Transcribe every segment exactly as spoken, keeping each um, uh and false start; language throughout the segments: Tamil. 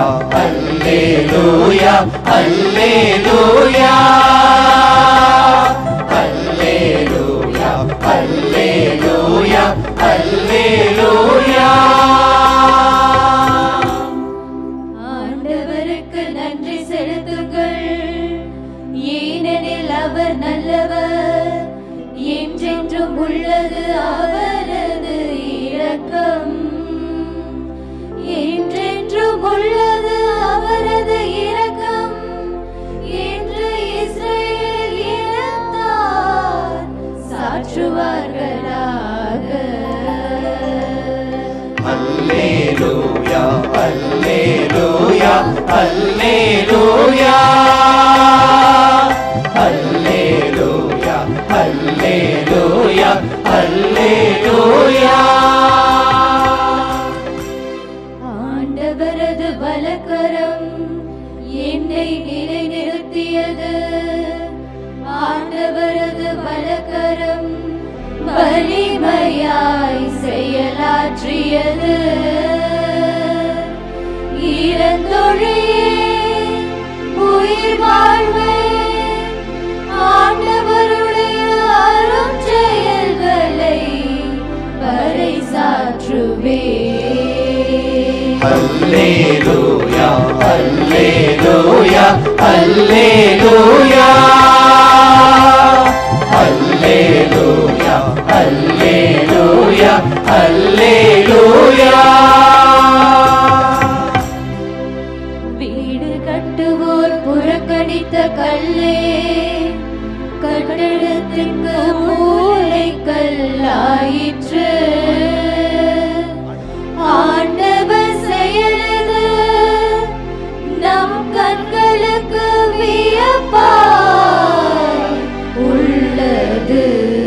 அல்லேலூயா அல்லேலூயா அல்லேலூயா அல்லேலூயா அல்லேலூயா. ஆண்டவருக்கு நன்றி செலுத்துங்கள், ஏனெனில் அவர் நல்லவர், என்றென்றும் உள்ளது அவரது இரக்கம். என்றென்றும் உள்ளது அவரது இரக்கம் என்று இஸ்ரவேல் இனத்தார் சாற்றுவார்களாக. அல்லேலூயா அல்லேலூயா அல்லேலூயா அல்லேலூயா அல்லேலூயா அல்லேலூயா. ஆண்டவரது வலக்கரம் என்னை நிலைநிறுத்தியது, ஆண்டவரது வலக்கரம் வலிமையாய் செயலாற்றியது. இறந்தொழியே உயிர் வாழ்வே, ஆண்டவருடைய அரும் செயல்களை பறைசாற்றுவே. அல்லேலூயா அல்லேலூயா அல்லேலூயா அல்லேலூயா அல்லேலூயா அல்லேலூயா. வீடு கட்டுவோர் புறக்கணித்த கல்லே, கட்டடத்திற்கு மூலைக்கல்லாயிற்று. ஆண்டவர் செயலது நம் கண்களுக்கு வியப்பாய் உள்ளது.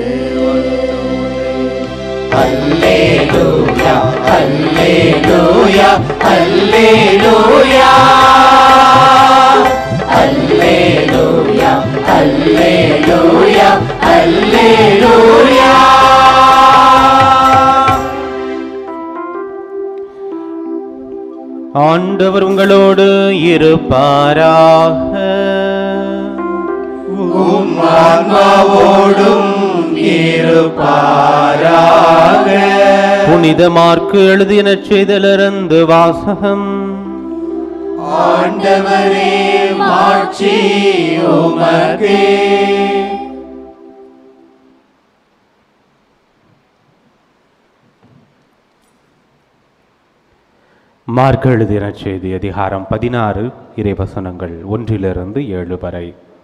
அல்லேலூயா அல்லேலூயா அல்லேலூயா அல்லேலூயா அல்லேலூயா அல்லேலூயா. ஆண்டவர் உங்களோடு இருப்பாராக. உம் ஆன்மாவோடும் இருப்பாராக. புனித மார்க்கு எழுதிய நற்செய்தியிலிருந்து வாசகம். ஆண்டவரே மாட்சி உமக்கே. மார்க்கு எழுதிய நற்செய்தி அதிகாரம் பதினாறு, இறைவசனங்கள் ஒன்றிலிருந்து ஏழு வரை.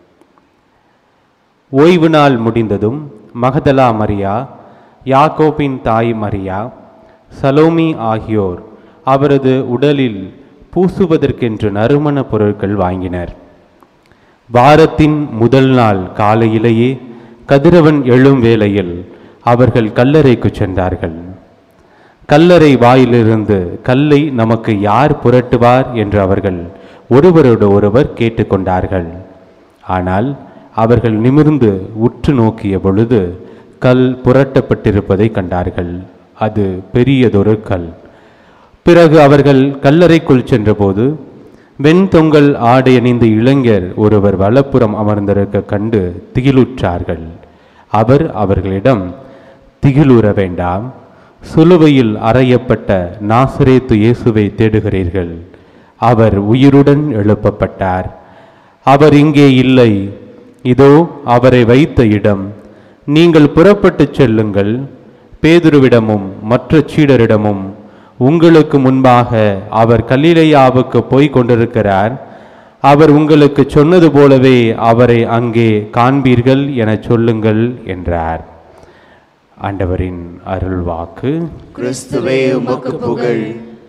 ஓய்வு நாள் முடிந்ததும் மகதலா மரியா, யாக்கோபின் தாய் மரியா, சலோமி ஆகியோர் அவரது உடலில் பூசுவதற்கென்று நறுமண பொருட்கள் வாங்கினர். வாரத்தின் முதல் நாள் காலையிலேயே கதிரவன் எழும் வேளையில் அவர்கள் கல்லறைக்கு சென்றார்கள். கல்லறை வாயிலிருந்து கல்லை நமக்கு யார் புரட்டுவார் என்று அவர்கள் ஒருவரோடு ஒருவர் கேட்டுக்கொண்டார்கள். ஆனால் அவர்கள் நிமிர்ந்து உற்று நோக்கிய பொழுது கல் புரட்டப்பட்டிருப்பதை கண்டார்கள். அது பெரியதொரு கல். பிறகு அவர்கள் கல்லறைக்குள் சென்றபோது வெண்தொங்கல் ஆடை அணிந்த இளைஞர் ஒருவர் வலப்புறம் அமர்ந்திருக்க கண்டு திகிலுற்றார்கள். அவர் அவர்களிடம், திகிலுற வேண்டாம், சிலுவையில் அறையப்பட்ட நாசரேத்து இயேசுவை தேடுகிறீர்கள். அவர் உயிருடன் எழுப்பப்பட்டார். அவர் இங்கே இல்லை. இதோ அவரை வைத்த இடம். நீங்கள் புறப்பட்டுச் செல்லுங்கள். பேதுருவிடமும் மற்ற சீடரிடமும், உங்களுக்கு முன்பாக அவர் கலிலேயாவுக்கு போய் கொண்டிருக்கிறார். அவர் உங்களுக்கு சொன்னது போலவே அவரை அங்கே காண்பீர்கள் என சொல்லுங்கள் என்றார். ஆண்டவரின் அருள்வாக்கு. கிறிஸ்துவே உமக்கு புகழ்.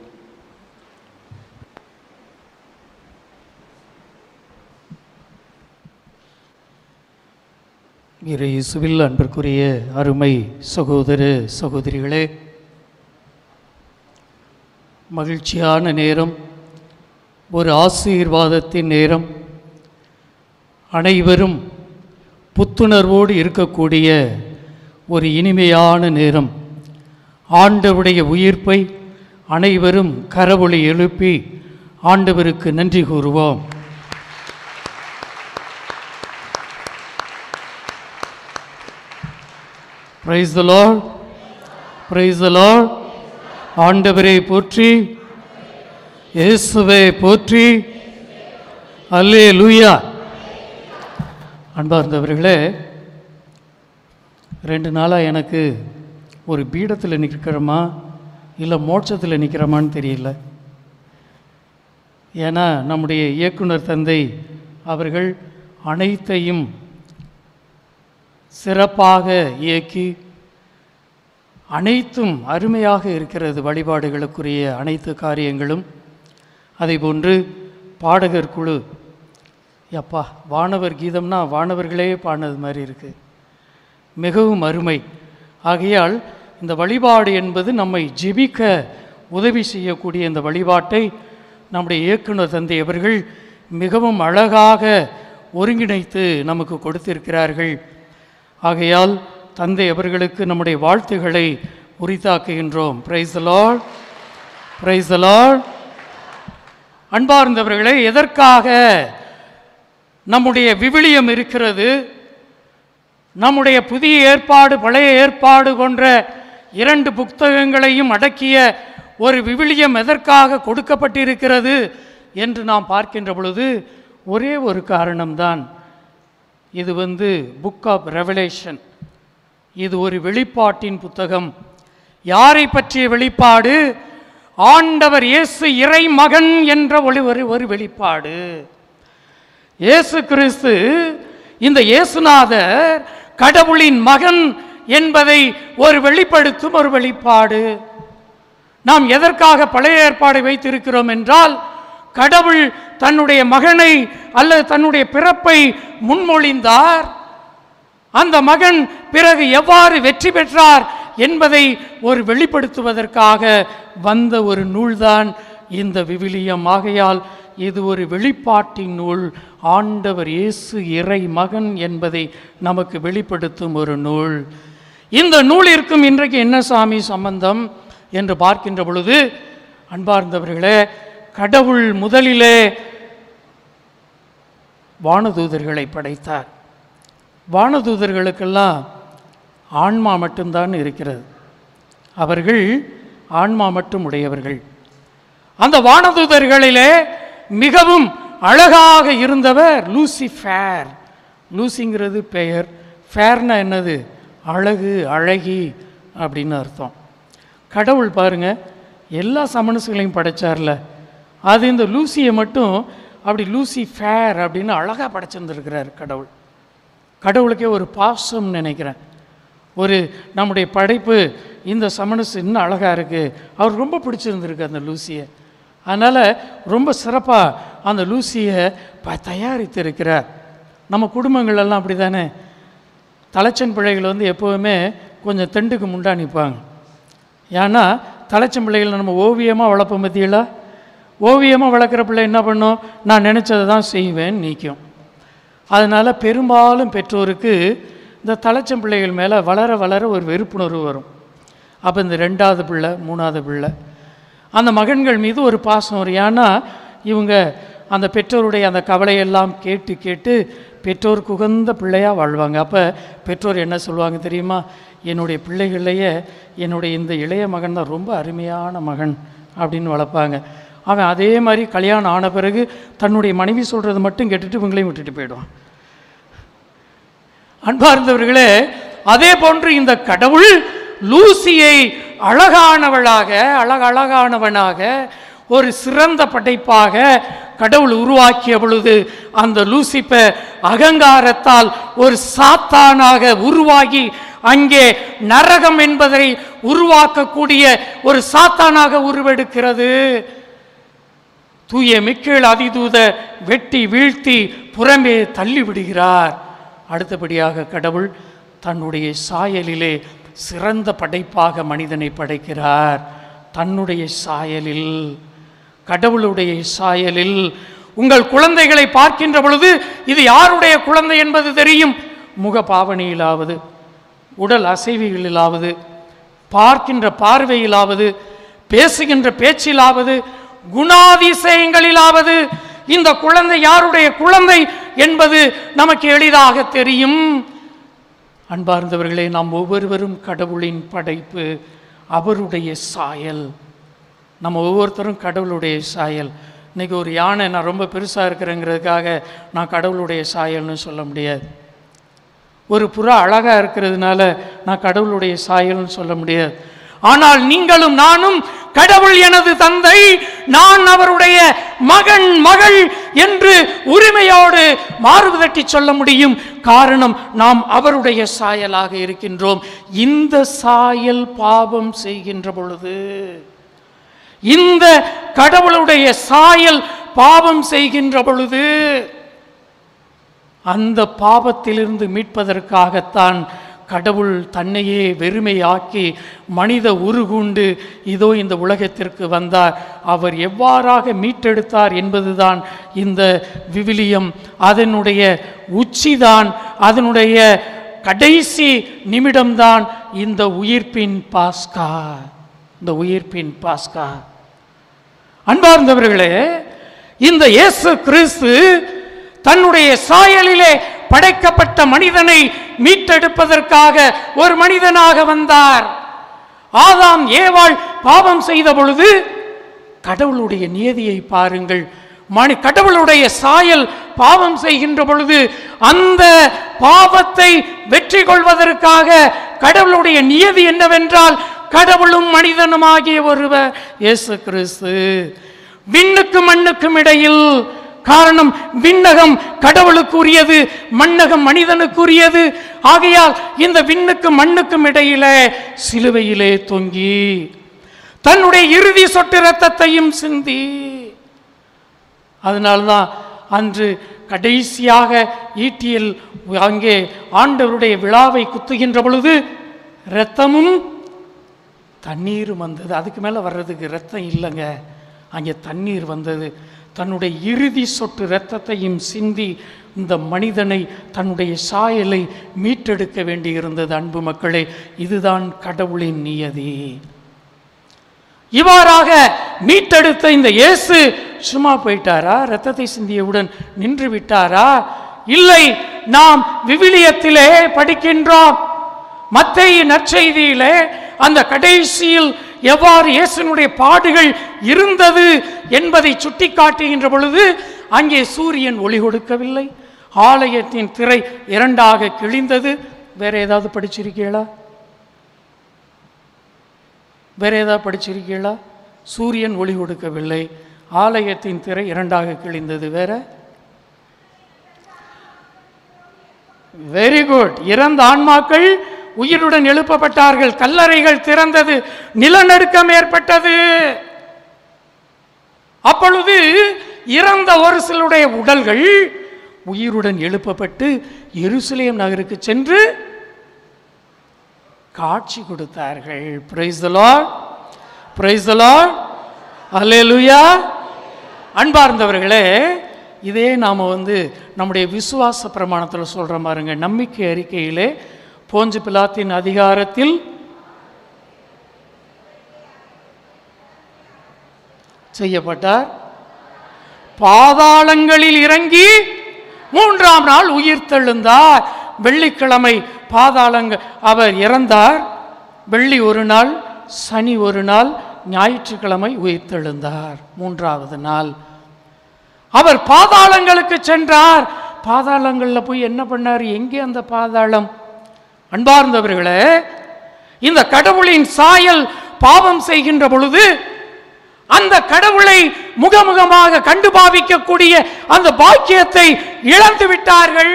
இயேசுவில் அன்பிற்குரிய அருமை சகோதர சகோதரிகளே, மகிழ்ச்சியான நேரம், ஒரு ஆசீர்வாதத்தின் நேரம், அனைவரும் புத்துணர்வோடு இருக்கக்கூடிய ஒரு இனிமையான நேரம். ஆண்டவருடைய உயிர்ப்பை அனைவரும் கரவொலி எழுப்பி ஆண்டவருக்கு நன்றி கூறுவோம். Praise the Lord. Praise the Lord. ஆண்டவரை போற்றி, இயேசுவை போற்றி, அல்லேலூயா. அன்பார்ந்தவர்களே, ரெண்டு நாளாக எனக்கு ஒரு பீடத்தில் நிற்கிறோமா இல்லை மோட்சத்தில் நிற்கிறோமான்னு தெரியல. ஏன்னா நம்முடைய இயக்குனர் தந்தை அவர்கள் அனைத்தையும் சிறப்பாக இயக்கி அனைத்தும் அருமையாக இருக்கிறது. வழிபாடுகளுக்குரிய அனைத்து காரியங்களும். அதே போன்று பாடகர் குழு, எப்பா வானவர் கீதம்னா வானவர்களே பாடினது மாதிரி இருக்குது, மிகவும் அருமை. ஆகையால் இந்த வழிபாடு என்பது நம்மை ஜெபிக்க உதவி செய்யக்கூடிய இந்த வழிபாட்டை நம்முடைய இயக்குனர் தந்தை அவர்கள் மிகவும் அழகாக ஒருங்கிணைத்து நமக்கு கொடுத்திருக்கிறார்கள். ஆகையால் தந்தை அவர்களுக்கு நம்முடைய வாழ்த்துக்களை உரித்தாக்குகின்றோம். Praise the lord, praise the lord. அன்பார்ந்தவர்களே, எதற்காக நம்முடைய விவிலியம் இருக்கிறது? நம்முடைய புதிய ஏற்பாடு பழைய ஏற்பாடு போன்ற இரண்டு புத்தகங்களையும் அடக்கிய ஒரு விவிலியம் எதற்காக கொடுக்கப்பட்டிருக்கிறது என்று நாம் பார்க்கின்ற பொழுது ஒரே ஒரு காரணம்தான். இது வந்து புக் ஆஃப் ரெவலேஷன். இது ஒரு வெளிப்பாட்டின் புத்தகம். யாரை பற்றிய வெளிப்பாடு? ஆண்டவர் இயேசு இறை மகன் என்ற ஒளி ஒரு ஒரு வெளிப்பாடு. இயேசு கிறிஸ்து, இந்த இயேசுநாதர் கடவுளின் மகன் என்பதை ஒரு வெளிப்படுத்தும் ஒரு வெளிப்பாடு. நாம் எதற்காக பழைய ஏற்பாடை வைத்திருக்கிறோம் என்றால், கடவுள் தன்னுடைய மகனை அல்லது தன்னுடைய பிறப்பை முன்மொழிந்தார். அந்த மகன் பிறகு எவ்வாறு வெற்றி பெற்றார் என்பதை ஒரு வெளிப்படுத்துவதற்காக வந்த ஒரு நூல்தான் இந்த விவிலியம். ஆகையால் இது ஒரு வெளிப்பாட்டின் நூல். ஆண்டவர் இயேசு இறை மகன் என்பதை நமக்கு வெளிப்படுத்தும் ஒரு நூல். இந்த நூலிற்கும் இன்றைக்கு என்ன சாமி சம்பந்தம் என்று பார்க்கின்ற பொழுது, அன்பார்ந்தவர்களே, கடவுள் முதலிலே வானதூதர்களை படைத்தார். வானதூதர்களுக்கெல்லாம் ஆன்மா மட்டும்தான் இருக்கிறது. அவர்கள் ஆன்மா மட்டும் உடையவர்கள். அந்த வானதூதர்களிலே மிகவும் அழகாக இருந்தவர் லூசிஃபர். லூசிங்கிறது பெயர், ஃபேர்னா என்னது? அழகு, அழகி அப்படின்னு அர்த்தம். கடவுள் பாருங்க, எல்லா சமணசுகளையும் படைச்சார்ல, அது இந்த லூசியை மட்டும் அப்படி லூசிஃபர் அப்படின்னு அழகாக படைச்சிருந்துருக்கிறார் கடவுள். கடவுளுக்கே ஒரு பாசம் நினைக்கிறேன். ஒரு நம்முடைய படைப்பு இந்த சமணசு இன்னும் அழகாக இருக்குது, அவர் ரொம்ப பிடிச்சிருந்துருக்கு அந்த லூசியை. அதனால் ரொம்ப சிறப்பாக அந்த லூசியை ப தயாரித்திருக்கிறார். நம்ம குடும்பங்களெல்லாம் அப்படி தானே, தலைச்சன் பிள்ளைகள் வந்து எப்போவுமே கொஞ்சம் தெண்டுக்கு முண்டா நிற்பாங்க. ஏன்னா தலைச்சன் பிள்ளைகளை நம்ம ஓவியமாக வளர்ப்போம் பற்றியெல்லா. ஓவியமாக வளர்க்குற பிள்ளை என்ன பண்ணும்? நான் நினச்சதை தான் செய்வேன் நீக்கும். அதனால் பெரும்பாலும் பெற்றோருக்கு இந்த தலைச்சன் பிள்ளைகள் மேலே வளர வளர ஒரு வெறுப்புணர்வு வரும். அப்போ இந்த ரெண்டாவது பிள்ளை, மூணாவது பிள்ளை, அந்த மகன்கள் மீது ஒரு பாசம் வரும். ஏன்னா இவங்க அந்த பெற்றோருடைய அந்த கவலையெல்லாம் கேட்டு கேட்டு பெற்றோருக்கு உகந்த பிள்ளையாக வாழ்வாங்க. அப்போ பெற்றோர் என்ன சொல்லுவாங்க தெரியுமா? என்னுடைய பிள்ளைகளையே என்னுடைய இந்த இளைய மகன் தான் ரொம்ப அருமையான மகன் அப்படின்னு வளர்ப்பாங்க. அவன் அதே மாதிரி கல்யாணம் ஆன பிறகு தன்னுடைய மனைவி சொல்கிறது மட்டும் கேட்டுட்டு இவங்களையும் விட்டுட்டு போயிடுவான். அன்பார்ந்தவர்களே, அதே போன்று இந்த கடவுள் லூசியை அழகானவளாக அழக அழகானவனாக ஒரு சிறந்த படைப்பாக கடவுள் உருவாக்கிய பொழுது அந்த லூசிபர் அகங்காரத்தால் ஒரு சாத்தானாக உருவாகி அங்கே நரகம் என்பதை உருவாக்கக்கூடிய ஒரு சாத்தானாக உருவெடுக்கிறது. தூய மிக்கேல் அதிதூத வெட்டி வீழ்த்தி புறமே தள்ளி விடுகிறார். அடுத்தபடியாக கடவுள் தன்னுடைய சாயலிலே சிறந்த படைப்பாக மனிதனை படைக்கிறார். தன்னுடைய சாயலில், கடவுளுடைய சாயலில் உங்கள் குழந்தைகளை பார்க்கின்ற பொழுது இது யாருடைய குழந்தை என்பது தெரியும். முக பாவனையிலாவது, உடல் அசைவுகளிலாவது, பார்க்கின்ற பார்வையிலாவது, பேசுகின்ற பேச்சிலாவது குணாதிசயங்களிலாவது இந்த குழந்தை யாருடைய குழந்தை என்பது நமக்கு எளிதாக தெரியும். அன்பார்ந்தவர்களே, நாம் ஒவ்வொருவரும் கடவுளின் படைப்பு, அவருடைய சாயல். நம்ம ஒவ்வொருத்தரும் கடவுளுடைய சாயல். இன்றைக்கி ஒரு யானை நான் ரொம்ப பெருசாக இருக்கிறேங்கிறதுக்காக நான் கடவுளுடைய சாயல்னு சொல்ல முடியாது. ஒரு புறா அழகாக இருக்கிறதுனால நான் கடவுளுடைய சாயல்னு சொல்ல முடியாது. ஆனால் நீங்களும் நானும் கடவுள் எனது தந்தை, நான் அவருடைய மகன் மகள் என்று உரிமையோடு மார்பு தட்டி சொல்ல முடியும். காரணம், நாம் அவருடைய சாயலாக இருக்கின்றோம். இந்த சாயல் பாவம் செய்கின்ற பொழுது, இந்த கடவுளுடைய சாயல் பாவம் செய்கின்ற பொழுது, அந்த பாவத்திலிருந்து மீட்பதற்காகத்தான் கடவுள் தன்னையே வெறுமையாக்கி மனித உருகுண்டு இதோ இந்த உலகத்திற்கு வந்தார். அவர் எவ்வாறாக மீட்டெடுத்தார் என்பதுதான் இந்த விவிலியம். அதனுடைய உச்சிதான், அதனுடைய கடைசி நிமிடம்தான் இந்த உயிர்ப்பின் பாஸ்கா. இந்த உயிர்ப்பின் பாஸ்கா. அன்பார்ந்தவர்களே, இந்த இயேசு கிறிஸ்து தன்னுடைய சாயலிலே படைக்கப்பட்ட மனிதனை மீட்டெடுப்பதற்காக ஒரு மனிதனாக வந்தார். ஆதாம் ஏவாள் பாவம் செய்த பொழுது கடவுளுடைய நியதியை பாருங்கள். மனி கடவுளுடைய சாயல் பாவம் செய்கின்ற பொழுது அந்த பாவத்தை வெற்றி கொள்வதற்காக கடவுளுடைய நியதி என்னவென்றால், கடவுளும் மனிதனுமாகிய ஒருவர் இயேசு கிறிஸ்து. விண்ணுக்கும் மண்ணுக்கும் இடையில், காரணம் விண்ணகம் கடவுளுக்குரியது, மண்ணகம் மனிதனுக்குரியது. ஆகையால் இந்த விண்ணுக்கும் மண்ணுக்கும் இடையிலே சிலுவையிலே தொங்கி தன்னுடைய இறுதி சொட்டு இரத்தத்தையும் சிந்தி, அதனால்தான் அன்று கடைசியாக ஈட்டியில் அங்கே ஆண்டவருடைய விழாவை குத்துகின்ற பொழுது இரத்தமும் தண்ணீரும் வந்தது. அதுக்கு மேலே வர்றதுக்கு இரத்தம் இல்லைங்க, அங்கே தண்ணீர் வந்தது. தன்னுடைய இறுதி சொட்டு இரத்தத்தையும் சிந்தி இந்த மனிதனை, தன்னுடைய சாயலை மீட்டெடுக்க வேண்டியிருந்தது. அன்பு மக்களே, இதுதான் கடவுளின் நியதி. இவ்வாறாக மீட்டெடுத்த இந்த இயேசு சும்மா போயிட்டாரா? இரத்தத்தை சிந்தியவுடன் நின்று விட்டாரா? இல்லை. நாம் விவிலியத்திலே படிக்கின்றோம், மத்தேயு நற்செய்தியிலே அந்த கடைசியில் எவ்வாறு இயேசுனுடைய பாடுகள் இருந்தது என்பதை சுட்டி காட்டுகின்ற பொழுது அங்கே சூரியன் ஒளி கொடுக்கவில்லை, ஆலயத்தின் திரை இரண்டாக கிழிந்தது. வேற ஏதாவது படிச்சிருக்கீங்களா? வேற ஏதாவது படிச்சிருக்கீங்களா? சூரியன் ஒளி கொடுக்கவில்லை, ஆலயத்தின் திரை இரண்டாக கிழிந்தது. வேற? Very good. இறந்த ஆன்மாக்கள் உயிருடன் எழுப்பப்பட்டார்கள், கல்லறைகள் திறந்தது, நிலநடுக்கம் ஏற்பட்டது. அப்பொழுது இறந்த ஒரு சிலருடைய உடல்கள் உயிருடன் எழுப்பப்பட்டு எருசலேம் நகருக்கு சென்று காட்சி கொடுத்தார்கள். Praise the lord, praise the lord, hallelujah. அன்பார்ந்தவர்களே, இதே நாம் வந்து நம்முடைய விசுவாச பிரமாணத்தில் சொல்கிற பாருங்க. நம்பிக்கை அறிக்கையிலே போஞ்சு பிலாத்தின் அதிகாரத்தில் செய்யப்பட்டார், பாதாளங்களில் இறங்கி மூன்றாம் நாள் உயிர் தெழுந்தார். வெள்ளிக்கிழமை பாதாளங்கள் அவர் இறந்தார், வெள்ளி ஒரு நாள், சனி ஒரு நாள், ஞாயிற்றுக்கிழமை உயிர் தெழுந்தார். மூன்றாவது நாள் அவர் பாதாளங்களுக்கு சென்றார். பாதாளங்களில் போய் என்ன பண்ணார்? எங்கே அந்த பாதாளம்? அன்பார்ந்தவர்களே, இந்த கடவுளின் சாயல் பாவம் செய்கின்ற பொழுது அந்த கடவுளை முகமுகமாக கண்டு பாவிக்கக்கூடிய அந்த பாக்கியத்தை இழந்து விட்டார்கள்.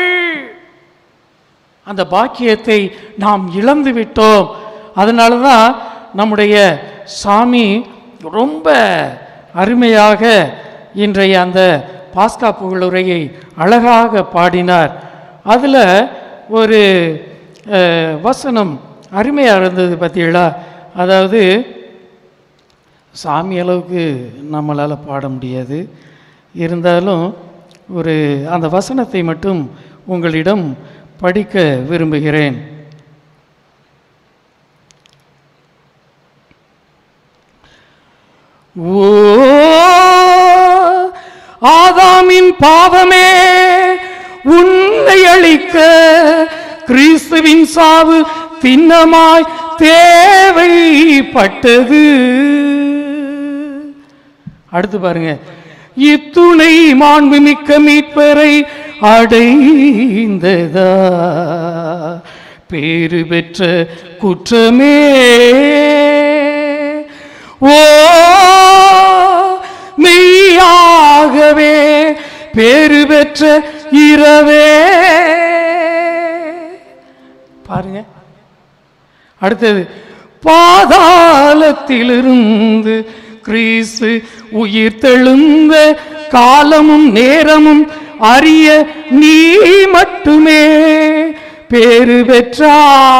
அந்த பாக்கியத்தை நாம் இழந்து விட்டோம். அதனால தான் நம்முடைய சாமி ரொம்ப அருமையாக இன்றைய அந்த பாஸ்கா புகழுரையை அழகாக பாடினார். அதில் ஒரு வசனம் அருமையாக இருந்தது பார்த்தீங்களா? அதாவது சாமி அளவுக்கு நம்மளால் பாட முடியாது, இருந்தாலும் ஒரு அந்த வசனத்தை மட்டும் உங்களிடம் படிக்க விரும்புகிறேன். ஓ பாவமே உன்னை அழிக்க கிறிஸ்துவின் சாவு திண்ணமாய் தேவைப்பட்டது. அடுத்து பாருங்க, இத்துணை மாண்புமிக்க மீட்பரை அடைந்ததா பேறு பெற்ற குற்றமே. ஓ மெய்யாகவே பேறு பெற்ற இரவே. பாருங்க, அடுத்தது, பாதாளத்திலிருந்து கிறிஸ்து உயிர் தெழுந்த காலமும் நேரமும் அறிய நீ மட்டுமே பேறு பெற்றா.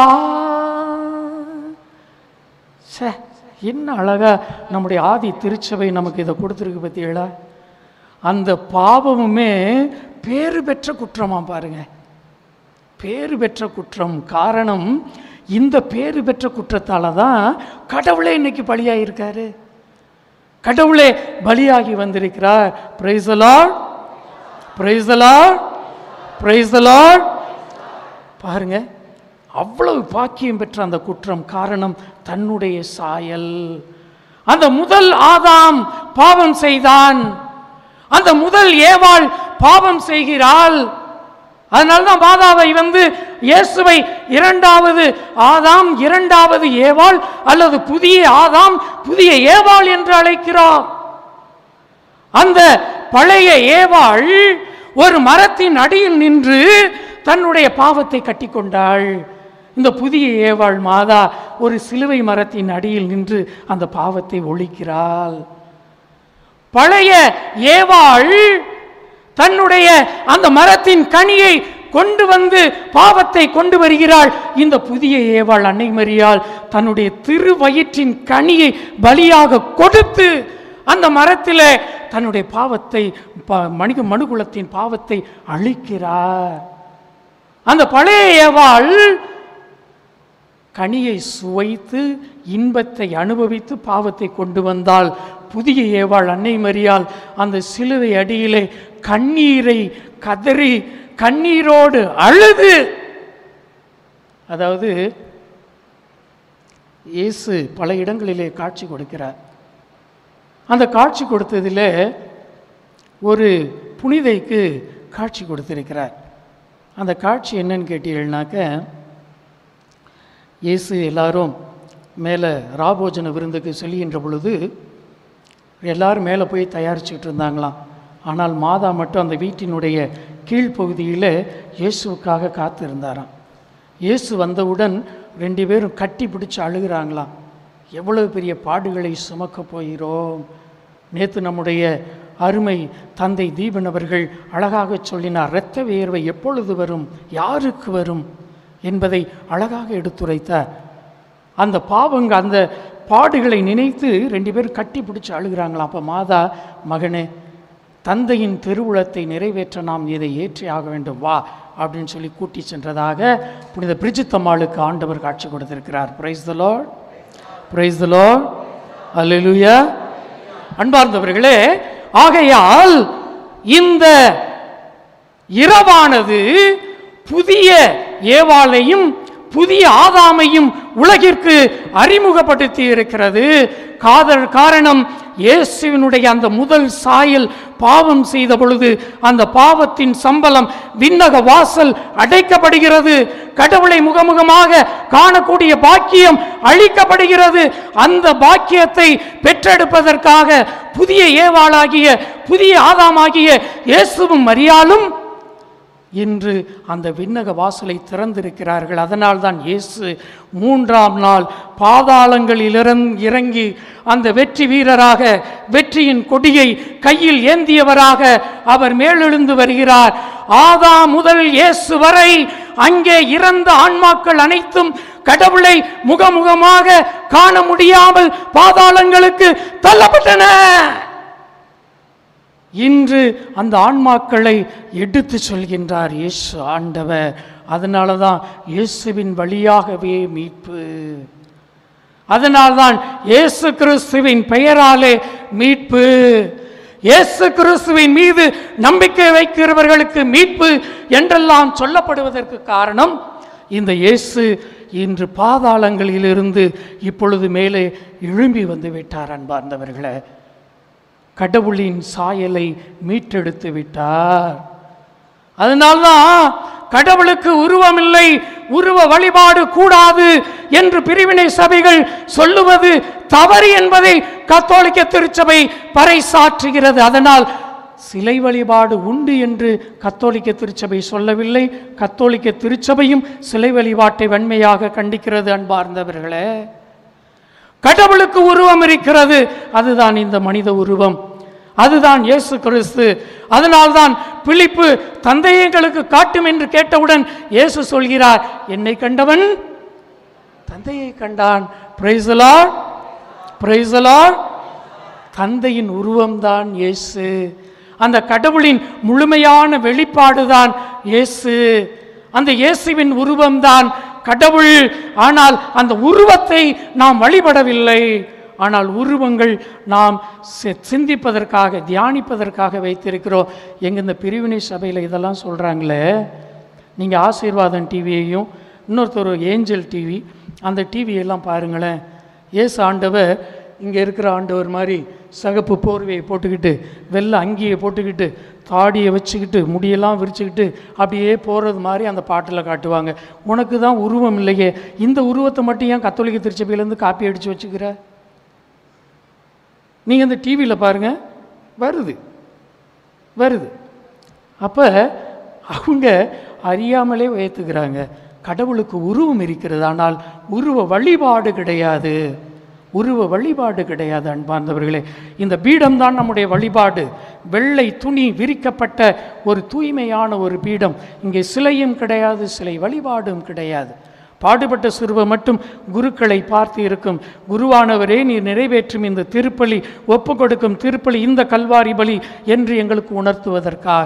என்ன அழகா நம்முடைய ஆதி திருச்சபை நமக்கு இதை கொடுத்துருக்கு பத்தியலா. அந்த பாவமுமே பேறு பெற்ற குற்றமா பாருங்க, பேறு பெற்ற குற்றம். காரணம், இந்த பேறு பெற்ற குற்றத்தால தான் கடவுளே இன்னைக்கு பலியாயிருக்காரு, கடவுளே பலியாகி வந்திருக்கிறார். Praise the lord, praise the lord, praise the lord. பாருங்க, அவ்வளவு பாக்கியம் பெற்ற அந்த குற்றம். காரணம், தன்னுடைய சாயல். அந்த முதல் ஆதாம் பாவம் செய்தான், அந்த முதல் ஏவாள் பாவம் செய்கிறாள். அதனால்தான் மாதாவை வந்து இயேசுவை இரண்டாவது ஆதாம், இரண்டாவது ஏவாள் அல்லது புதிய ஆதாம், புதிய ஏவாள் என்று அழைக்கிறார். அந்த பழைய ஏவாள் ஒரு மரத்தின் அடியில் நின்று தன்னுடைய பாவத்தை கட்டிக்கொண்டாள். இந்த புதிய ஏவாள் மாதா ஒரு சிலுவை மரத்தின் அடியில் நின்று அந்த பாவத்தை ஒழிக்கிறாள். பழைய ஏவாள் தன்னுடைய அந்த மரத்தின் கனியை கொண்டு வந்து பாவத்தை கொண்டு வருகிறாள். இந்த புதிய ஏவாள் அன்னை மரியாள் தன்னுடைய திருவயிற்றின் கனியை பலியாக கொடுத்து அந்த மரத்திலே தன்னுடைய பாவத்தை, மனித மனுகுலத்தின் பாவத்தை அழிக்கிறார். அந்த பழைய ஏவாள் கனியை சுவைத்து இன்பத்தை அனுபவித்து பாவத்தை கொண்டு வந்தால், புதிய ஏவாள் அன்னை மரியாள் அந்த சிலுவை அடியிலே கண்ணீரை கதறி கண்ணீரோடு அழுது, அதாவது இயேசு பல இடங்களிலே காட்சி கொடுக்கிறார். அந்த காட்சி கொடுத்ததில் ஒரு புனிதைக்கு காட்சி கொடுத்திருக்கிறார். அந்த காட்சி என்னன்னு கேட்டீங்கன்னாக்க, இயேசு எல்லாரும் மேலே ராபோஜன விருந்துக்கு செல்கின்ற பொழுது எல்லாரும் மேலே போய் தயாரிச்சுட்டு இருந்தாங்களாம். ஆனால் மாதா மட்டும் அந்த வீட்டினுடைய கீழ்ப்பகுதியில் இயேசுவுக்காக காத்திருந்தாராம். இயேசு வந்தவுடன் ரெண்டு பேரும் கட்டி பிடிச்சி அழுகிறாங்களாம். எவ்வளவு பெரிய பாடுகளை சுமக்க போகிறோம். நேற்று நம்முடைய அருமை தந்தை தீபன் அவர்கள் அழகாக சொல்லினார், இரத்த வியர்வை எப்பொழுது வரும், யாருக்கு வரும் என்பதை அழகாக எடுத்துரைத்தார். அந்த பாவங்க அந்த பாடுகளை நினைத்து ரெண்டு பேரும் கட்டி பிடிச்சி அழுகிறாங்களாம். அப்போ மாதா, மகனே, தந்தையின் திருவுளத்தை நிறைவேற்ற நாம் இதை ஏற்றி ஆக வேண்டும், வா அப்படின்னு சொல்லி கூட்டி சென்றதாக புனித பிரிஜித்தம்மாளுக்கு ஆண்டவர் காட்சி கொடுத்திருக்கிறார். Praise the lord, praise the lord, hallelujah. அன்பார்ந்தவர்களே, ஆகையால் இந்த இரவானது புதிய ஏவாளையும் புதிய ஆதாமையும் உலகிற்கு அறிமுகப்படுத்தி இருக்கிறது. காதல் காரணம், இயேசுவினுடைய அந்த முதல் சாயல் பாவம் செய்த பொழுது அந்த பாவத்தின் சம்பளம் விண்ணக வாசல் அடைக்கப்படுகிறது. கடவுளை முகமுகமாக காணக்கூடிய பாக்கியம் அளிக்கப்படுகிறது. அந்த பாக்கியத்தை பெற்றெடுப்பதற்காக புதிய ஏவாளாகிய புதிய ஆதாமாகிய இயேசுவும் மரியாளும் இன்று அந்த விண்ணக வாசலை திறந்திருக்கிறார்கள். அதனால் தான் இயேசு மூன்றாம் நாள் பாதாளங்களிலிருந்து இறங்கி அந்த வெற்றி வீரராக, வெற்றியின் கொடியை கையில் ஏந்தியவராக அவர் மேலெழுந்து வருகிறார். ஆதாம் முதல் இயேசு வரை அங்கே இறந்த ஆன்மாக்கள் அனைத்தும் கடவுளை முகமுகமாக காண முடியாமல் பாதாளங்களுக்கு தள்ளப்பட்டன. இன்று அந்த ஆன்மாக்களை எடுத்து சொல்கின்றார் இயேசு ஆண்டவர். அதனால தான் இயேசுவின் வழியாகவே மீட்பு. அதனால்தான் இயேசு கிறிஸ்துவின் பெயராலே மீட்பு. இயேசு கிறிஸ்துவின் மீது நம்பிக்கை வைக்கிறவர்களுக்கு மீட்பு என்றெல்லாம் சொல்லப்படுவதற்கு காரணம், இந்த இயேசு இன்று பாதாளங்களிலிருந்து இப்பொழுது மேலே எழும்பி வந்து விட்டார். அன்பார்ந்தவர்களே, கடவுளின் சாயலை மீட்டெடுத்து விட்டார். அதனால்தான் கடவுளுக்கு உருவமில்லை, உருவ வழிபாடு கூடாது என்று பிரிவினை சபைகள் சொல்லுவது தவறு என்பதை கத்தோலிக்க திருச்சபை பறைசாற்றுகிறது. அதனால் சிலை வழிபாடு உண்டு என்று கத்தோலிக்க திருச்சபை சொல்லவில்லை. கத்தோலிக்க திருச்சபையும் சிலை வழிபாட்டை வன்மையாக கண்டிக்கிறது. அன்பார்ந்தவர்களே, கடவுளுக்கு உருவம் இருக்கிறது, அதுதான் இந்த மனித உருவம், அதுதான் இயேசு கிறிஸ்து. அதனால்தான் பிலிப்பு தந்தையை எங்களுக்கு காட்டும் என்று கேட்டவுடன் இயேசு சொல்கிறார், என்னை கண்டவன் தந்தையை கண்டான். Praise the lord, praise the lord. தந்தையின் உருவம்தான் இயேசு. அந்த கடவுளின் முழுமையான வெளிப்பாடுதான் இயேசு. அந்த இயேசுவின் உருவம்தான் கடவுள். ஆனால் அந்த உருவத்தை நாம் வழிபடவில்லை. ஆனால் உருவங்கள் நாம் சிந்திப்பதற்காக, தியானிப்பதற்காக வைத்திருக்கிறோம். எங்க இந்த பிரிவினை சபையில் இதெல்லாம் சொல்கிறாங்களே, நீங்கள் ஆசீர்வாதம் டிவியையும் இன்னொருத்தர் ஏஞ்சல் டிவி, அந்த டிவியெல்லாம் பாருங்களேன். இயேசு ஆண்டவர் இங்கே இருக்கிற ஆண்டவர் மாதிரி சகப்பு போர்வையை போட்டுக்கிட்டு, வெள்ளை அங்கியை போட்டுக்கிட்டு, தாடியை வச்சுக்கிட்டு, முடியெல்லாம் விரிச்சுக்கிட்டு அப்படியே போகிறது மாதிரி அந்த பாட்டில் காட்டுவாங்க. உனக்கு தான் உருவம் இல்லையே, இந்த உருவத்தை மட்டும் ஏன் கத்தோலிக்க திருச்சபையிலேருந்து காப்பி அடித்து வச்சுக்கிற? நீங்கள் இந்த டிவியில் பாருங்கள், வருது வருது அப்போ அவங்க அறியாமலே உயர்த்துக்கிறாங்க. கடவுளுக்கு உருவம் இருக்கிறது, ஆனால் உருவ வழிபாடு கிடையாது. உருவ வழிபாடு கிடையாது. அன்பார்ந்தவர்களே, இந்த பீடம்தான் நம்முடைய வழிபாடு. வெள்ளை துணி விரிக்கப்பட்ட ஒரு தூய்மையான ஒரு பீடம். இங்கே சிலையும் கிடையாது, சிலை வழிபாடும் கிடையாது. பாடுபட்ட சிறுவ மட்டும் குருக்களை பார்த்து இருக்கும், குருவானவரே நீர் நிறைவேற்றும் இந்த திருப்பலி, ஒப்பு கொடுக்கும் திருப்பலி இந்த கல்வாரி பலி என்று எங்களுக்கு உணர்த்துவதற்காக.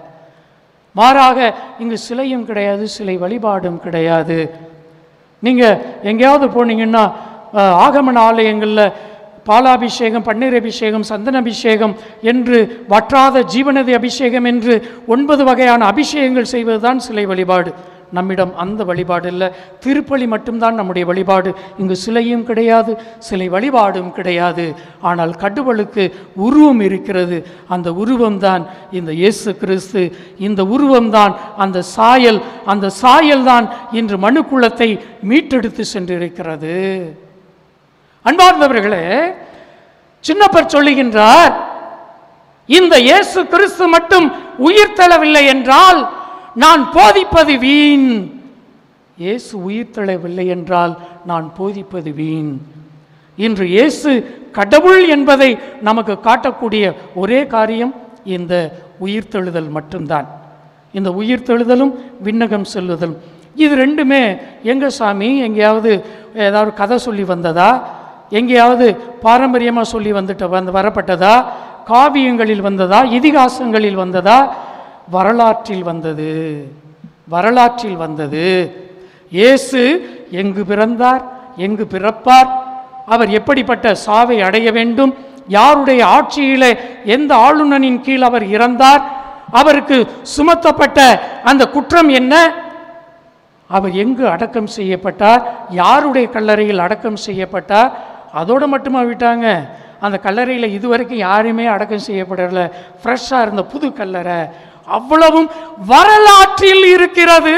மாறாக இங்கு சிலையும் கிடையாது, சிலை வழிபாடும் கிடையாது. நீங்கள் எங்கேயாவது போனீங்கன்னா ஆகமன ஆலயங்களில் பாலாபிஷேகம், பன்னீர் அபிஷேகம், சந்தன அபிஷேகம் என்று வற்றாத ஜீவநதி அபிஷேகம் என்று ஒன்பது வகையான அபிஷேகங்கள் செய்வதுதான் சிலை வழிபாடு. நம்மிடம் அந்த வழிபாடு இல்லை. திருப்பலி மட்டும்தான் நம்முடைய வழிபாடு. இங்கு சிலையும் கிடையாது, சிலை வழிபாடும் கிடையாது. ஆனால் கடவுளுக்கு உருவம் இருக்கிறது. அந்த உருவம்தான் இந்த இயேசு கிறிஸ்து. இந்த உருவம்தான் அந்த சாயல். அந்த சாயல் தான் இன்று மனுக்குலத்தை மீட்டெடுத்து சென்றிருக்கிறது. அன்பார்ந்தவர்களே, சின்னப்பர் சொல்லுகின்றார், இந்த இயேசு கிறிஸ்து மட்டும் உயிர் தளவில்லை என்றால் நான் போதிப்பது வீண். இயேசு உயிர் தளவில்லை என்றால் நான் போதிப்பது வீண். இன்று இயேசு கடவுள் என்பதை நமக்கு காட்டக்கூடிய ஒரே காரியம் இந்த உயிர்த்தெழுதல் மட்டும்தான். இந்த உயிர்த்தெழுதலும் விண்ணகம் செல்லுதலும், இது ரெண்டுமே எங்க சாமி எங்கேயாவது ஏதாவது கதை சொல்லி வந்ததா, எங்கேயாவது பாரம்பரியமாக சொல்லி வந்துட்ட வந்து வரப்பட்டதா, காவியங்களில் வந்ததா, இதிகாசங்களில் வந்ததா? வரலாற்றில் வந்தது. வரலாற்றில் வந்தது. இயேசு எங்கு பிறந்தார், எங்கு பிறப்பார், அவர் எப்படிப்பட்ட சாவை அடைய வேண்டும், யாருடைய ஆட்சியிலே எந்த ஆளுநனின் கீழ் அவர் இறந்தார், அவருக்கு சுமத்தப்பட்ட அந்த குற்றம் என்ன, அவர் எங்கு அடக்கம் செய்யப்பட்டார், யாருடைய கல்லறையில் அடக்கம் செய்யப்பட்டார், அதோடு மட்டுமா விட்டாங்க. அந்த கல்லறையில் இதுவரைக்கும் யாருமே அடக்கம் செய்யப்படல, ஃப்ரெஷ்ஷாக இருந்த புது கல்லறை. அவ்வளவும் வரலாற்றில் இருக்கிறது.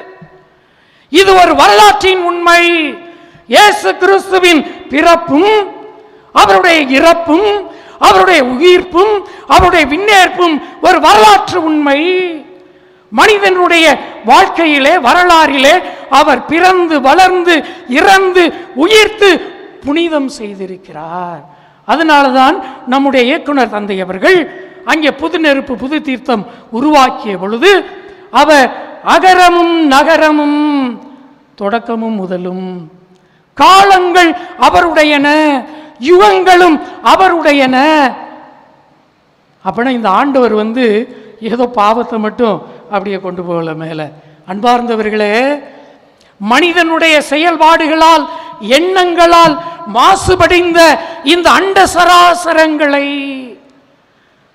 இது ஒரு வரலாற்றின் உண்மை. இயேசு கிறிஸ்துவின் பிறப்பும், அவருடைய இறப்பும், அவருடைய உயிர்ப்பும், அவருடைய விண்ணேற்பும் ஒரு வரலாற்று உண்மை. மனிதனுடைய வாழ்க்கையிலே, வரலாறிலே அவர் பிறந்து வளர்ந்து இறந்து உயிர்த்து புனிதம் செய்திருக்கிறார். அதனால்தான் நம்முடைய இயக்குனர் தந்தை அவர்கள் அங்கே புது நெருப்பு புது தீர்த்தம் உருவாக்கிய பொழுது அவர் அகரமும் நகரமும் தொடக்கமும் முதலும், காலங்கள் அவருடையன, யுகங்களும் அவருடையன. அப்படின்னா இந்த ஆண்டவர் வந்து ஏதோ பாவத்தை மட்டும் அப்படியே கொண்டு போகல மேலே. அன்பார்ந்தவர்களே, மனிதனுடைய செயல்பாடுகளால், எண்ணங்களால் மாசுபடிந்த இந்த அண்ட சராசரங்களை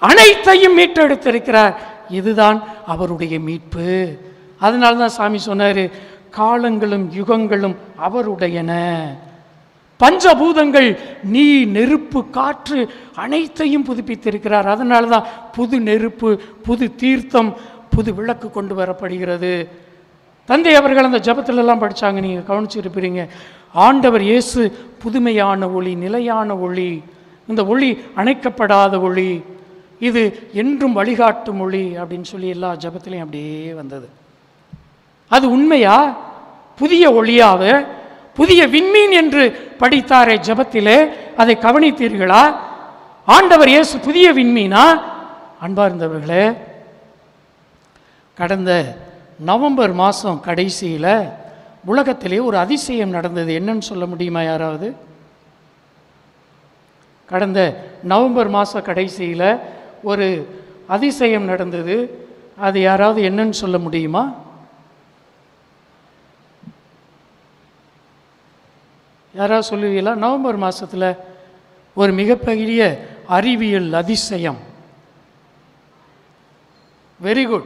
அனைத்தையும் மீட்டெடுத்திருக்கிறார். இதுதான் அவருடைய மீட்பு. அதனால தான் சாமி சொன்னார், காலங்களும் யுகங்களும் அவருடையன. பஞ்சபூதங்கள் நீ, நெருப்பு, காற்று அனைத்தையும் புதுப்பித்திருக்கிறார். அதனால தான் புது நெருப்பு, புது தீர்த்தம், புது விளக்கு கொண்டு வரப்படுகிறது. தந்தை அவர்கள் அந்த ஜபத்திலெல்லாம் படித்தாங்க, நீங்கள் கவனிச்சிருப்பீங்க. ஆண்டவர் இயேசு புதுமையான ஒளி, நிலையான ஒளி, இந்த ஒளி அணைக்கப்படாத ஒளி, இது என்றும் வழிகாட்டும் ஒளி அப்படின்னு சொல்லி எல்லா ஜபத்திலையும் அப்படியே வந்தது. அது உண்மையா? புதிய ஒளியாவ, புதிய விண்மீன் என்று படித்தாரே ஜபத்திலே, அதை கவனித்தீர்களா? ஆண்டவர் இயேசு புதிய விண்மீனா? அன்பார்ந்தவர்களே, கடந்த நவம்பர் மாதம் கடைசியில் உலகத்திலே ஒரு அதிசயம் நடந்தது. என்னன்னு சொல்ல முடியுமா யாராவது? கடந்த நவம்பர் மாத கடைசியில் ஒரு அதிசயம் நடந்தது. அது யாராவது என்னன்னு சொல்ல முடியுமா? யாராவது சொல்லுவீங்களா? நவம்பர் மாதத்தில் ஒரு மிகப்பெரிய அறிவியல் அதிசயம். Very good.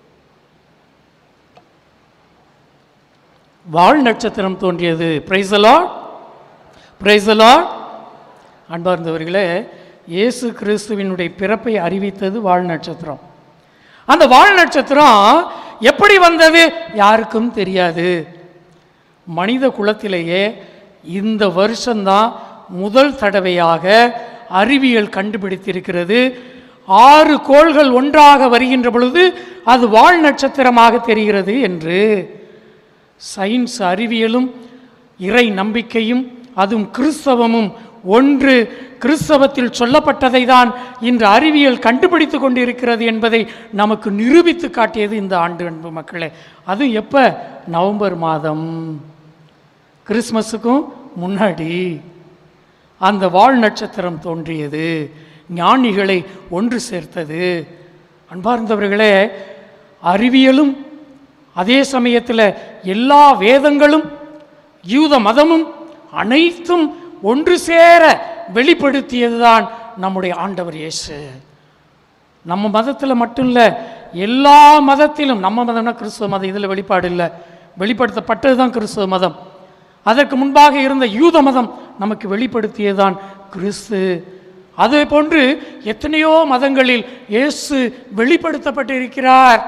வால் நட்சத்திரம் தோன்றியது. Praise the lord, praise the lord. அன்பார்ந்தவர்களே, இயேசு கிறிஸ்துவினுடைய பிறப்பை அறிவித்தது வால் நட்சத்திரம். அந்த வால் நட்சத்திரம் எப்படி வந்தது யாருக்கும் தெரியாது. மனித குலத்திலேயே இந்த வருஷம்தான் முதல் தடவையாக அறிவியல் கண்டுபிடித்திருக்கிறது. ஆறு கோள்கள் ஒன்றாக வருகின்ற பொழுது அது வால் நட்சத்திரமாக தெரிகிறது என்று. சயின்ஸ், அறிவியலும் இறை நம்பிக்கையும் அதுவும் கிறிஸ்தவமும் ஒன்று, கிறிஸ்தவத்தில் சொல்லப்பட்டதை தான் இன்று அறிவியல் கண்டுபிடித்து கொண்டிருக்கிறது என்பதை நமக்கு நிரூபித்து காட்டியது இந்த ஆண்டு. அன்பு மக்களே, அது எப்போ? நவம்பர் மாதம், கிறிஸ்மஸுக்கும் முன்னாடி அந்த வால் நட்சத்திரம் தோன்றியது, ஞானிகளை ஒன்று சேர்த்தது. அன்பார்ந்தவர்களே, அறிவியலும் அதே சமயத்தில் எல்லா வேதங்களும் யூத மதமும் அனைத்தும் ஒன்று சேர வெளிப்படுத்தியதுதான் நம்முடைய ஆண்டவர் இயேசு. நம்ம மதத்தில் மட்டும் இல்லை, எல்லா மதத்திலும், நம்ம மதம்னா கிறிஸ்துவ மதம், இதில் வெளிப்பாடு இல்லை, வெளிப்படுத்தப்பட்டது தான் கிறிஸ்துவ மதம். அதற்கு முன்பாக இருந்த யூத மதம் நமக்கு வெளிப்படுத்தியதுதான் கிறிஸ்து. அதே போன்று எத்தனையோ மதங்களில் இயேசு வெளிப்படுத்தப்பட்டிருக்கிறார்.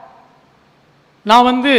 நான் வந்து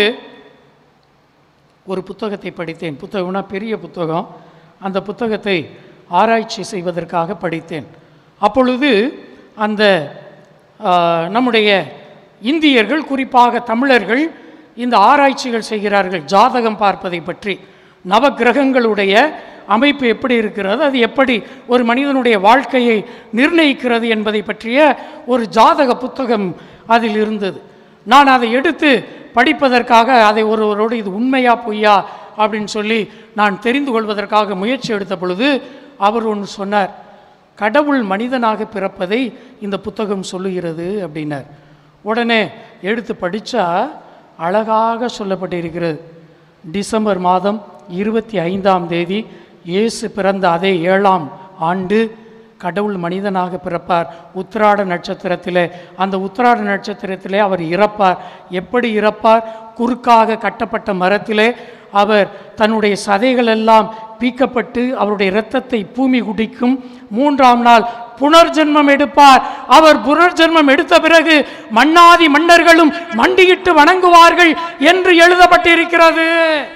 ஒரு புத்தகத்தை படித்தேன். புத்தகம்னா பெரிய புத்தகம். அந்த புத்தகத்தை ஆராய்ச்சி செய்வதற்காக படித்தேன். அப்பொழுது அந்த நம்முடைய இந்தியர்கள், குறிப்பாக தமிழர்கள், இந்த ஆராய்ச்சிகள் செய்கிறார்கள் ஜாதகம் பார்ப்பதை பற்றி. நவக்கிரகங்களுடைய அமைப்பு எப்படி இருக்கிறது, அது எப்படி ஒரு மனிதனுடைய வாழ்க்கையை நிர்ணயிக்கிறது என்பதை பற்றிய ஒரு ஜாதக புத்தகம் அதில் இருந்தது. நான் அதை எடுத்து படிப்பதற்காக அதை ஒருவரோடு இது உண்மையா பொய்யா அப்படின்னு சொல்லி நான் தெரிந்து கொள்வதற்காக முயற்சி எடுத்த பொழுது அவர் ஒன்று சொன்னார். கடவுள் மனிதனாக பிறப்பதை இந்த புத்தகம் சொல்லுகிறது அப்படின்னார். உடனே எடுத்து படித்தா அழகாக சொல்லப்பட்டிருக்கிறது. டிசம்பர் மாதம் இருபத்தி ஐந்தாம் தேதி இயேசு பிறந்த அதே ஏழாம் ஆண்டு கடவுள் மனிதனாக பிறப்பார். உத்திராட நட்சத்திரத்திலே, அந்த உத்திராட நட்சத்திரத்திலே அவர் இறப்பார். எப்படி இறப்பார்? குறுக்காக கட்டப்பட்ட மரத்திலே அவர் தன்னுடைய சதைகள் எல்லாம் பீக்கப்பட்டு அவருடைய இரத்தத்தை பூமி குடிக்கும். மூன்றாம் நாள் புனர்ஜென்மம் எடுப்பார். அவர் புனர்ஜென்மம் எடுத்த பிறகு மன்னாதி மன்னர்களும் மண்டியிட்டு வணங்குவார்கள் என்று எழுதப்பட்டிருக்கிறது.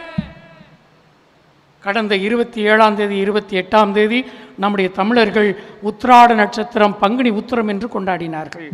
கடந்த இருபத்தி ஏழாம் தேதி இருபத்தி எட்டாம் தேதி நம்முடைய தமிழர்கள் உத்திராட நட்சத்திரம் பங்குனி உத்திரம் என்று கொண்டாடினார்கள்.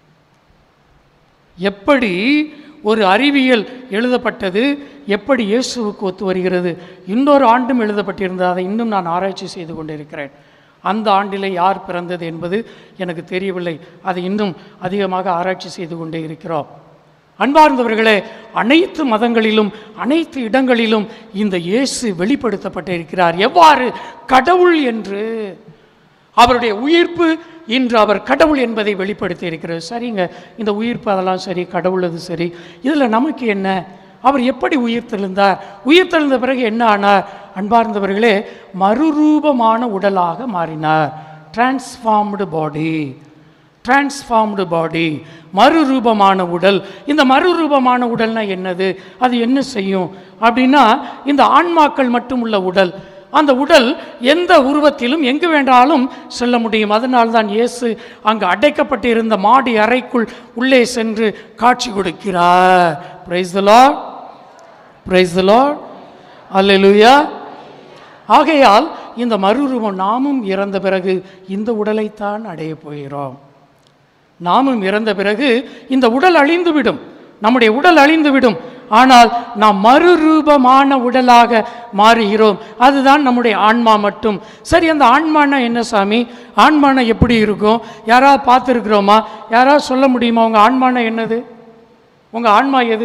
எப்படி ஒரு அறிவியல் எழுதப்பட்டது, எப்படி இயேசுவுக்கு ஒத்து வருகிறது. இன்னொரு ஆண்டும் எழுதப்பட்டிருந்தது, அதை இன்னும் நான் ஆராய்ச்சி செய்து கொண்டிருக்கிறேன். அந்த ஆண்டிலே யார் பிறந்தது என்பது எனக்கு தெரியவில்லை. அதை இன்னும் அதிகமாக ஆராய்ச்சி செய்து கொண்டே இருக்கிறோம். அன்பார்ந்தவர்களே, அனைத்து மதங்களிலும் அனைத்து இடங்களிலும் இந்த இயேசு வெளிப்படுத்தப்பட்டிருக்கிறார். எவ்வாறு? கடவுள் என்று. அவருடைய உயிர்ப்பு இன்று அவர் கடவுள் என்பதை வெளிப்படுத்தி இருக்கிறது. சரிங்க, இந்த உயிர்ப்பு அதெல்லாம் சரி, கடவுள் அது சரி, இதில் நமக்கு என்ன? அவர் எப்படி உயிர்த்தெழுந்தார்? உயிர்த்தெழுந்த பிறகு என்ன ஆனார்? அன்பார்ந்தவர்களே, மறுரூபமான உடலாக மாறினார். டிரான்ஸ்ஃபார்ம்டு பாடி. டிரான்ஸ்ஃபார்ம்டு பாடி, மறுரூபமான உடல். இந்த மறுரூபமான உடல்னா என்னது, அது என்ன செய்யும் அப்படின்னா, இந்த ஆன்மாக்கள் மட்டும் உள்ள உடல். அந்த உடல் எந்த உருவத்திலும் எங்கு வேண்டாலும் செல்ல முடியும். அதனால் தான் இயேசு அங்கு அடைக்கப்பட்டிருந்த மாடி அறைக்குள் உள்ளே சென்று காட்சி கொடுக்கிறார். Praise the lord, praise the lord, hallelujah. ஆகையால் இந்த மறுரூபம், நாமும் இறந்த பிறகு இந்த உடலைத்தான் அடைய போகிறோம். நாமும் இறந்த பிறகு இந்த உடல் அழிந்துவிடும், நம்முடைய உடல் அழிந்துவிடும். ஆனால் நாம் மறுரூபமான உடலாக மாறுகிறோம். அதுதான் நம்முடைய ஆன்மா மட்டும். சரி, அந்த ஆன்மானா என்ன சாமி? ஆன்மானா எப்படி இருக்கும்? யாராவது பார்த்துருக்குறோமா? யாராவது சொல்ல முடியுமா உங்கள் ஆன்மானா என்னது? உங்கள் ஆன்மா எது?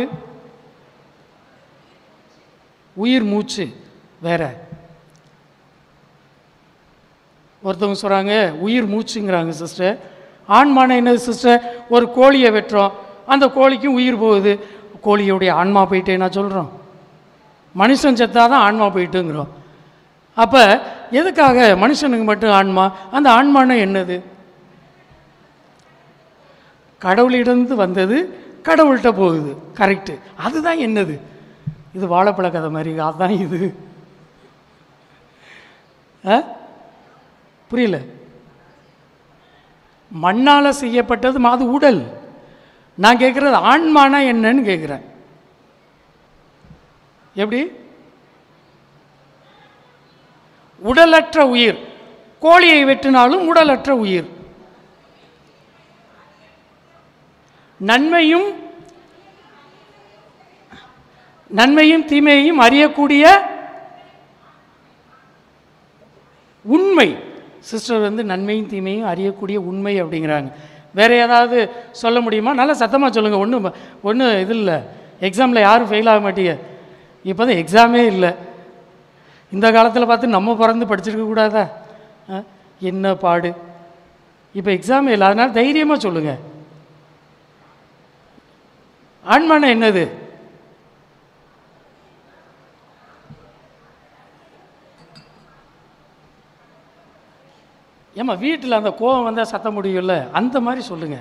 உயிர் மூச்சு வேற. ஒருத்தவங்க சொல்கிறாங்க உயிர் மூச்சுங்கிறாங்க சிஸ்டர். ஆன்மானா என்னது சிஸ்டர்? ஒரு கோழியை வெட்டுறோம், அந்த கோழிக்கும் உயிர் போகுது. கோழியுடைய ஆன்மா போயிட்டே நான் சொல்கிறோம். மனுஷன் செத்தாதான் ஆன்மா போயிட்டுங்கிறோம். அப்போ எதுக்காக மனுஷனுக்கு மட்டும் ஆன்மா? அந்த ஆன்மானா என்னது? கடவுளிடந்து வந்தது, கடவுள்கிட்ட போகுது. கரெக்டு. அதுதான் என்னது? இது வாழைப்பழ கதை மாதிரி. அதுதான் இது. புரியல? மண்ணால் செய்யப்பட்டது அது உடல். நான் கேட்குறது ஆன்மானா என்னன்னு கேட்குறேன். எப்படி? உடலற்ற உயிர். கோழியை வெட்டினாலும் உடலற்ற உயிர். நன்மையும் நன்மையும் தீமையையும் அறியக்கூடிய உண்மை. சிஸ்டர் வந்து நன்மையும் தீமையும் அறியக்கூடிய உண்மை அப்படிங்கிறாங்க. வேறு ஏதாவது சொல்ல முடியுமா? நல்லா சத்தமாக சொல்லுங்கள். ஒன்றும் ஒன்றும் இது இல்லை. எக்ஸாமில் யாரும் ஃபெயில் ஆக மாட்டீங்க. இப்போ தான் எக்ஸாமே இல்லை. இந்த காலத்தில் பார்த்து நம்ம பிறந்து படிச்சிருக்க கூடாதா? என்ன பாடு. இப்போ எக்ஸாமே இல்லை, அதனால் தைரியமாக சொல்லுங்கள். ஆன்மானா என்னது? ஏம்மா வீட்டில் அந்த கோபம் வந்தால் சத்த முடியும்ல, அந்த மாதிரி சொல்லுங்க.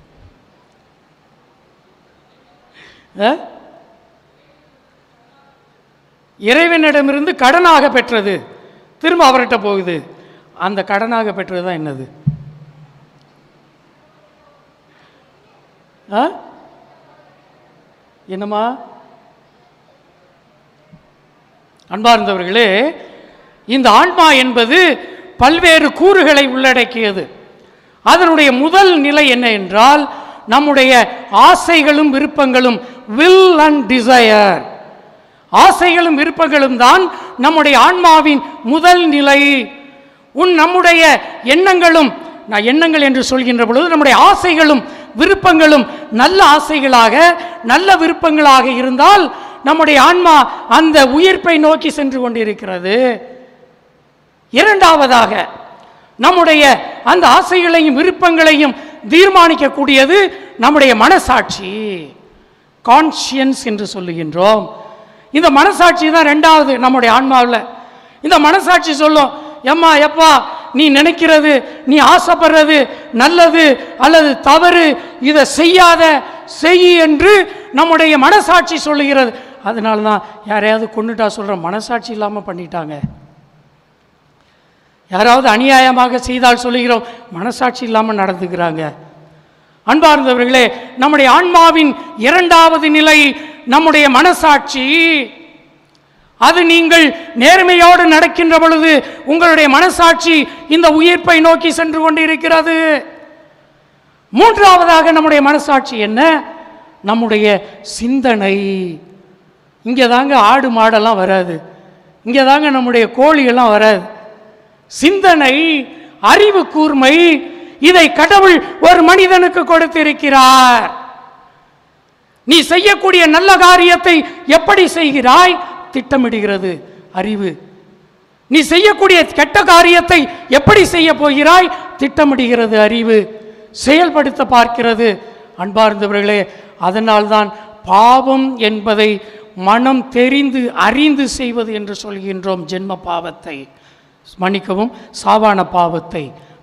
இறைவனிடமிருந்து கடனாக பெற்றது, திரும்ப அவர்கிட்ட போகுது. அந்த கடனாக பெற்றது தான் என்னது? என்னம்மா? அன்பார்ந்தவர்களே, இந்த ஆன்மா என்பது பல்வேறு கூறுகளை உள்ளடக்கியது. அதனுடைய முதல் நிலை என்ன என்றால், நம்முடைய ஆசைகளும் விருப்பங்களும், வில் அண்ட் டிசையர். ஆசைகளும் விருப்பங்களும் தான் நம்முடைய ஆன்மாவின் முதல் நிலை. உன் நம்முடைய எண்ணங்களும், நான் எண்ணங்கள் என்று சொல்கின்ற பொழுது நம்முடைய ஆசைகளும் விருப்பங்களும் நல்ல ஆசைகளாக நல்ல விருப்பங்களாக இருந்தால் நம்முடைய ஆன்மா அந்த உயிர்ப்பை நோக்கி சென்று கொண்டிருக்கிறது. இரண்டாவதாக, நம்முடைய அந்த ஆசைகளையும் விருப்பங்களையும் தீர்மானிக்கக்கூடியது நம்முடைய மனசாட்சி, கான்ஷியன்ஸ் என்று சொல்லுகின்றோம். இந்த மனசாட்சி தான் ரெண்டாவது நம்முடைய ஆன்மாவில். இந்த மனசாட்சி சொல்லும், எம்மா எப்பா நீ நினைக்கிறது, நீ ஆசைப்படுறது நல்லது அல்லது தவறு, இதை செய்யாத செய் என்று நம்முடைய மனசாட்சி சொல்லுகிறது. அதனால தான் யாரையாவது கொண்டுட்டா சொல்கிற மனசாட்சி இல்லாமல் பண்ணிட்டாங்க. யாராவது அநியாயமாக செய்தால் சொல்லுகிறோம் மனசாட்சி இல்லாமல் நடந்துக்கிறாங்க. அன்பார்ந்தவர்களே, நம்முடைய ஆன்மாவின் இரண்டாவது நிலை நம்முடைய மனசாட்சி. அது நீங்கள் நேர்மையோடு நடக்கின்ற பொழுது உங்களுடைய மனசாட்சி இந்த உயிர்ப்பை நோக்கி சென்று கொண்டிருக்கிறது. மூன்றாவதாக நம்முடைய மனசாட்சி என்ன? நம்முடைய சிந்தனை. இங்கே தாங்க ஆடு மாடெல்லாம் வராது, இங்கே தாங்க நம்முடைய கோழியெல்லாம் வராது. சிந்தனை, அறிவு கூர்மை, இதை கடவுள் ஒரு மனிதனுக்கு கொடுத்திருக்கிறார். நீ செய்யக்கூடிய நல்ல காரியத்தை எப்படி செய்கிறாய் திட்டமிடுகிறது அறிவு. நீ செய்யக்கூடிய கெட்ட காரியத்தை எப்படி செய்ய போகிறாய் திட்டமிடுகிறது அறிவு, செயல்படுத்த பார்க்கிறது. அன்பார்ந்தவர்களே, அதனால்தான் பாவம் என்பதை மனம் தெரிந்து அறிந்து செய்வது என்று சொல்கின்றோம். ஜென்ம பாவத்தை மன்னிக்கவும், சாவான பாவத்தை.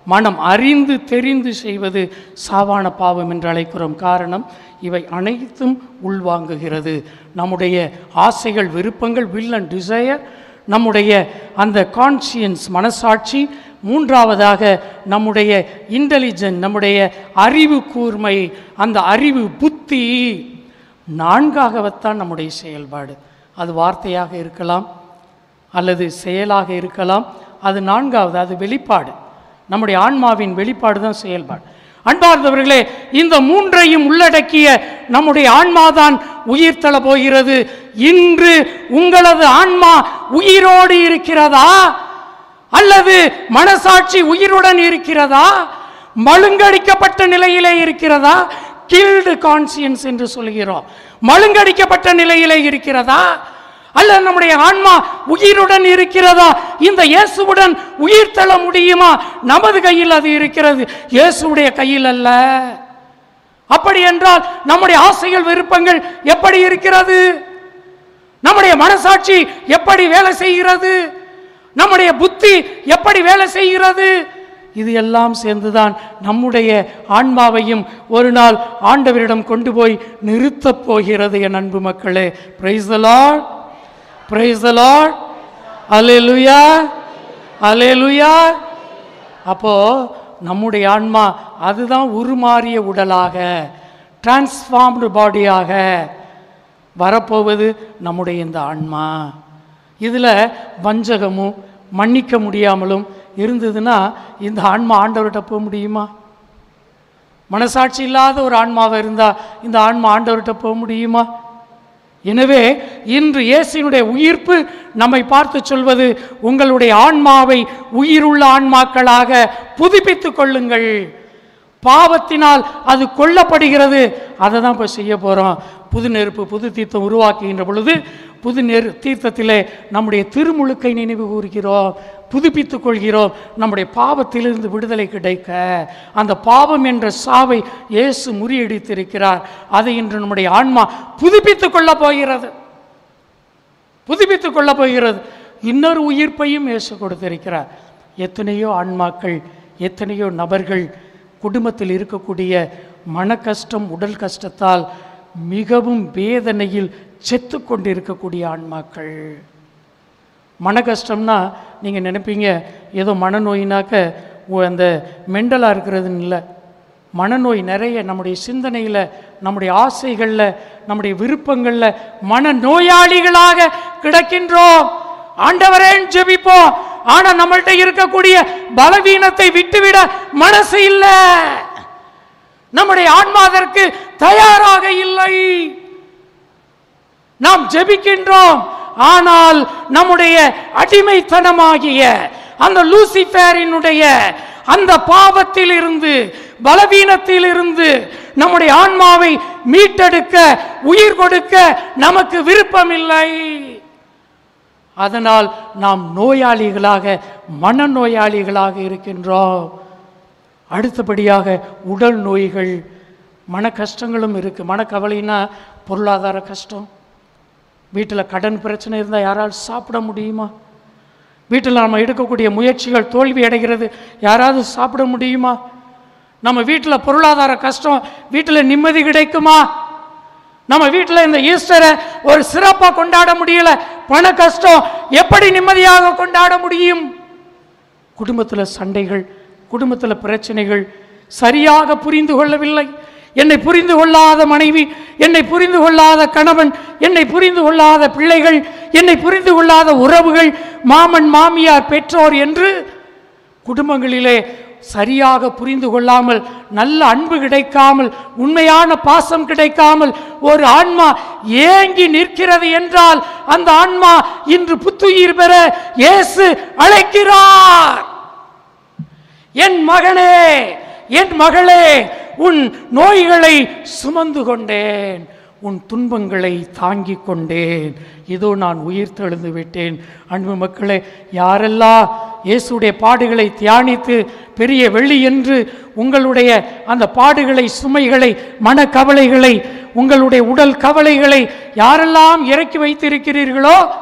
மனம் அறிந்து தெரிந்து செய்வது சாவான பாவம் என்று அழைக்கிறோம். காரணம், இவை அனைத்தும் உள்வாங்குகிறது. நம்முடைய ஆசைகள், விருப்பங்கள், வில் அண்ட் டிசையர், நம்முடைய அந்த கான்சியன்ஸ், மனசாட்சி, மூன்றாவதாக நம்முடைய இன்டெலிஜென்ட், நம்முடைய அறிவு கூர்மை, அந்த அறிவு புத்தி, நான்காகத்தான் நம்முடைய செயல்பாடு. அது வார்த்தையாக இருக்கலாம் அல்லது செயலாக இருக்கலாம். அது நான்காவது, அது வெளிப்பாடு. நம்முடைய ஆன்மாவின் வெளிப்பாடு தான் செயல்பாடு. அன்பார்ந்தவர்களே, இந்த மூன்றையும் உள்ளடக்கிய நம்முடைய ஆன்மாதான் உயிர் தள போகிறது. இன்று உங்களது ஆன்மா உயிரோடு இருக்கிறதா அல்லது மனசாட்சி உயிருடன் இருக்கிறதா? மழுங்கடிக்கப்பட்ட நிலையிலே இருக்கிறதா? கில்டு கான்சியன்ஸ் என்று சொல்கிறோம். மழுங்கடிக்கப்பட்ட நிலையிலே இருக்கிறதா அல்ல நம்முடைய ஆன்மா உயிருடன் இருக்கிறதா? இந்த இயேசுவுடன் உயிர் தள்ள முடியுமா? நமது கையில் அது இருக்கிறது, இயேசுடைய கையில் அல்ல. அப்படி என்றால் நம்முடைய ஆசைகள், விருப்பங்கள் எப்படி இருக்கிறது? நம்முடைய மனசாட்சி எப்படி வேலை செய்கிறது? நம்முடைய புத்தி எப்படி வேலை செய்கிறது? இது எல்லாம் சேர்ந்துதான் நம்முடைய ஆன்மாவையும் ஒரு நாள் ஆண்டவரிடம் கொண்டு போய் நிறுத்தப் போகிறது. என் அன்பு மக்களே, praise the lord, praise the lord, hallelujah, hallelujah. அப்போ நம்முடைய ஆன்மா அதுதான் உருமாறிய உடலாக, டிரான்ஸ்ஃபார்ம்டு பாடியாக வரப்போவது நம்முடைய இந்த ஆன்மா. இதில் வஞ்சகமும் மன்னிக்க முடியாமலும் இருந்ததுன்னா இந்த ஆன்மா ஆண்டவர்கிட்ட போக முடியுமா? மனசாட்சி இல்லாத ஒரு ஆன்மாவை இருந்தால் இந்த ஆன்மா ஆண்டவர்கிட்ட போக முடியுமா? எனவே இன்று இயேசுவினுடைய உயிர்ப்பு நம்மை பார்த்து சொல்வது, உங்களுடைய ஆன்மாவை உயிருள்ள ஆன்மாக்களாக புதுப்பித்துக் கொள்ளுங்கள். பாவத்தினால் அது கொல்லப்படுகிறது, அதை தான் இப்போ செய்ய போகிறோம். புது நெருப்பு, புது தீர்த்தம் உருவாக்குகின்ற பொழுது புது நெரு தீர்த்தத்திலே நம்முடைய திருமுழுக்கை நினைவு கூறுகிறோம், புதுப்பித்துக் கொள்கிறோம். நம்முடைய பாவத்திலிருந்து விடுதலை கிடைக்க அந்த பாவம் என்ற சாவை இயேசு முறியடித்திருக்கிறார். அதை இன்று நம்முடைய ஆன்மா புதுப்பித்துக் கொள்ளப் போகிறது, புதுப்பித்துக் கொள்ளப் போகிறது. இன்னொரு உயிர்ப்பையும் இயேசு கொடுத்திருக்கிறார். எத்தனையோ ஆன்மாக்கள், எத்தனையோ நபர்கள் குடும்பத்தில் இருக்கக்கூடிய மன கஷ்டம், உடல் கஷ்டத்தால் மிகவும் வேதனையில் செத்து கொண்டு இருக்கக்கூடிய ஆன்மாக்கள். மன கஷ்டம்னா நீங்கள் நினைப்பீங்க ஏதோ மனநோயினாக்க அந்த மெண்டலாக இருக்கிறதுன்னு இல்லை. மனநோய் நிறைய நம்முடைய சிந்தனையில், நம்முடைய ஆசைகளில், நம்முடைய விருப்பங்களில் மனநோயாளிகளாக கிடக்கின்றோம். ஆண்டவரே ஜெபிப்போம், ஆனால் நம்மள்கிட்ட இருக்கக்கூடிய பலவீனத்தை விட்டுவிட மனசு இல்லை. நம்முடைய ஆன்மா அதற்கு தயாராக இல்லை. நாம் ஜெபிக்கின்றோம், ஆனால் நம்முடைய அடிமைத்தனமாகிய அந்த லூசிஃபரினுடைய அந்த பாவத்தில் இருந்து, பலவீனத்தில் இருந்து நம்முடைய ஆன்மாவை மீட்டெடுக்க, உயிர் கொடுக்க நமக்கு விருப்பமில்லை. அதனால் நாம் நோயாளிகளாக, மனநோயாளிகளாக இருக்கின்றோம். அடுத்தபடியாக உடல் நோய்கள், மன கஷ்டங்களும் இருக்குது. மனக்கவலைன்னா பொருளாதார கஷ்டம், வீட்டில் கடன் பிரச்சனை இருந்தால் யாரால் சாப்பிட முடியுமா? வீட்டில் நம்ம எடுக்கக்கூடிய முயற்சிகள் தோல்வி அடைகிறது, யாராவது சாப்பிட முடியுமா? நம்ம வீட்டில் பொருளாதார கஷ்டம், வீட்டில் நிம்மதி கிடைக்குமா? நம்ம வீட்டில் இந்த ஈஸ்டரை ஒரு சிறப்பாக கொண்டாட முடியல, பண கஷ்டம், எப்படி நிம்மதியாக கொண்டாட முடியும்? குடும்பத்தில் சண்டைகள், குடும்பத்தில் பிரச்சனைகள், சரியாக புரிந்து கொள்ளவில்லை. என்னை புரிந்து கொள்ளாத மனைவி, என்னை புரிந்து கொள்ளாத கணவன், என்னை புரிந்து கொள்ளாத பிள்ளைகள், என்னை புரிந்து கொள்ளாத உறவுகள், மாமன் மாமியார் பெற்றோர் என்று குடும்பங்களிலே சரியாக புரிந்து கொள்ளாமல், நல்ல அன்பு கிடைக்காமல், உண்மையான பாசம் கிடைக்காமல் ஒரு ஆன்மா ஏங்கி நிற்கிறது என்றால் அந்த ஆன்மா இன்று புத்துயிர் பெற இயேசு அழைக்கிறார். என் மகனே, என் மகளே, உன் நோய்களை சுமந்து கொண்டேன், உன் துன்பங்களை தாங்கிக் கொண்டேன், இதோ நான் உயிர் தெழுந்து விட்டேன். அன்பு மக்களே, யாரெல்லாம் இயேசுடைய பாடுகளை தியானித்து பெரிய வெள்ளி என்று உங்களுடைய அந்த பாடுகளை, சுமைகளை, மனக்கவலைகளை, உங்களுடைய உடல் கவலைகளை யாரெல்லாம் இறக்கி வைத்திருக்கிறீர்களோ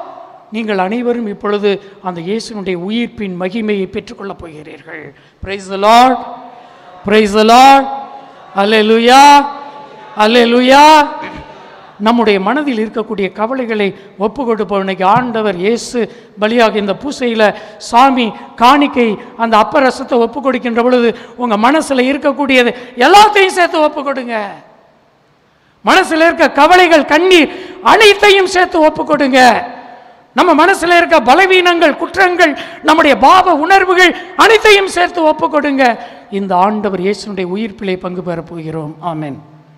நீங்கள் அனைவரும் இப்பொழுது அந்த இயேசுனுடைய உயிர்ப்பின் மகிமையை பெற்றுக்கொள்ளப் போகிறீர்கள். Praise the lord, praise the lord, hallelujah, hallelujah. நம்முடைய மனதில் இருக்கக்கூடிய கவலைகளை ஒப்பு கொடுப்போம். இன்னைக்கு ஆண்டவர் இயேசு பலியாக இந்த பூசையில் சாமி காணிக்கை அந்த அப்பரசத்தை ஒப்பு கொடுக்கின்ற பொழுது உங்கள் மனசில் இருக்கக்கூடியது எல்லாத்தையும் சேர்த்து ஒப்பு கொடுங்க. மனசில் இருக்க கவலைகள், கண்ணீர் அனைத்தையும் சேர்த்து ஒப்பு கொடுங்க. நம்ம மனசில் இருக்க பலவீனங்கள், குற்றங்கள், நம்முடைய பாவ உணர்வுகள் அனைத்தையும் சேர்த்து ஒப்பு கொடுங்க. இந்த ஆண்டவர் இயேசுனுடைய உயிர்ப்பிலே பங்கு பெறப் போகிறோம். ஆமென்.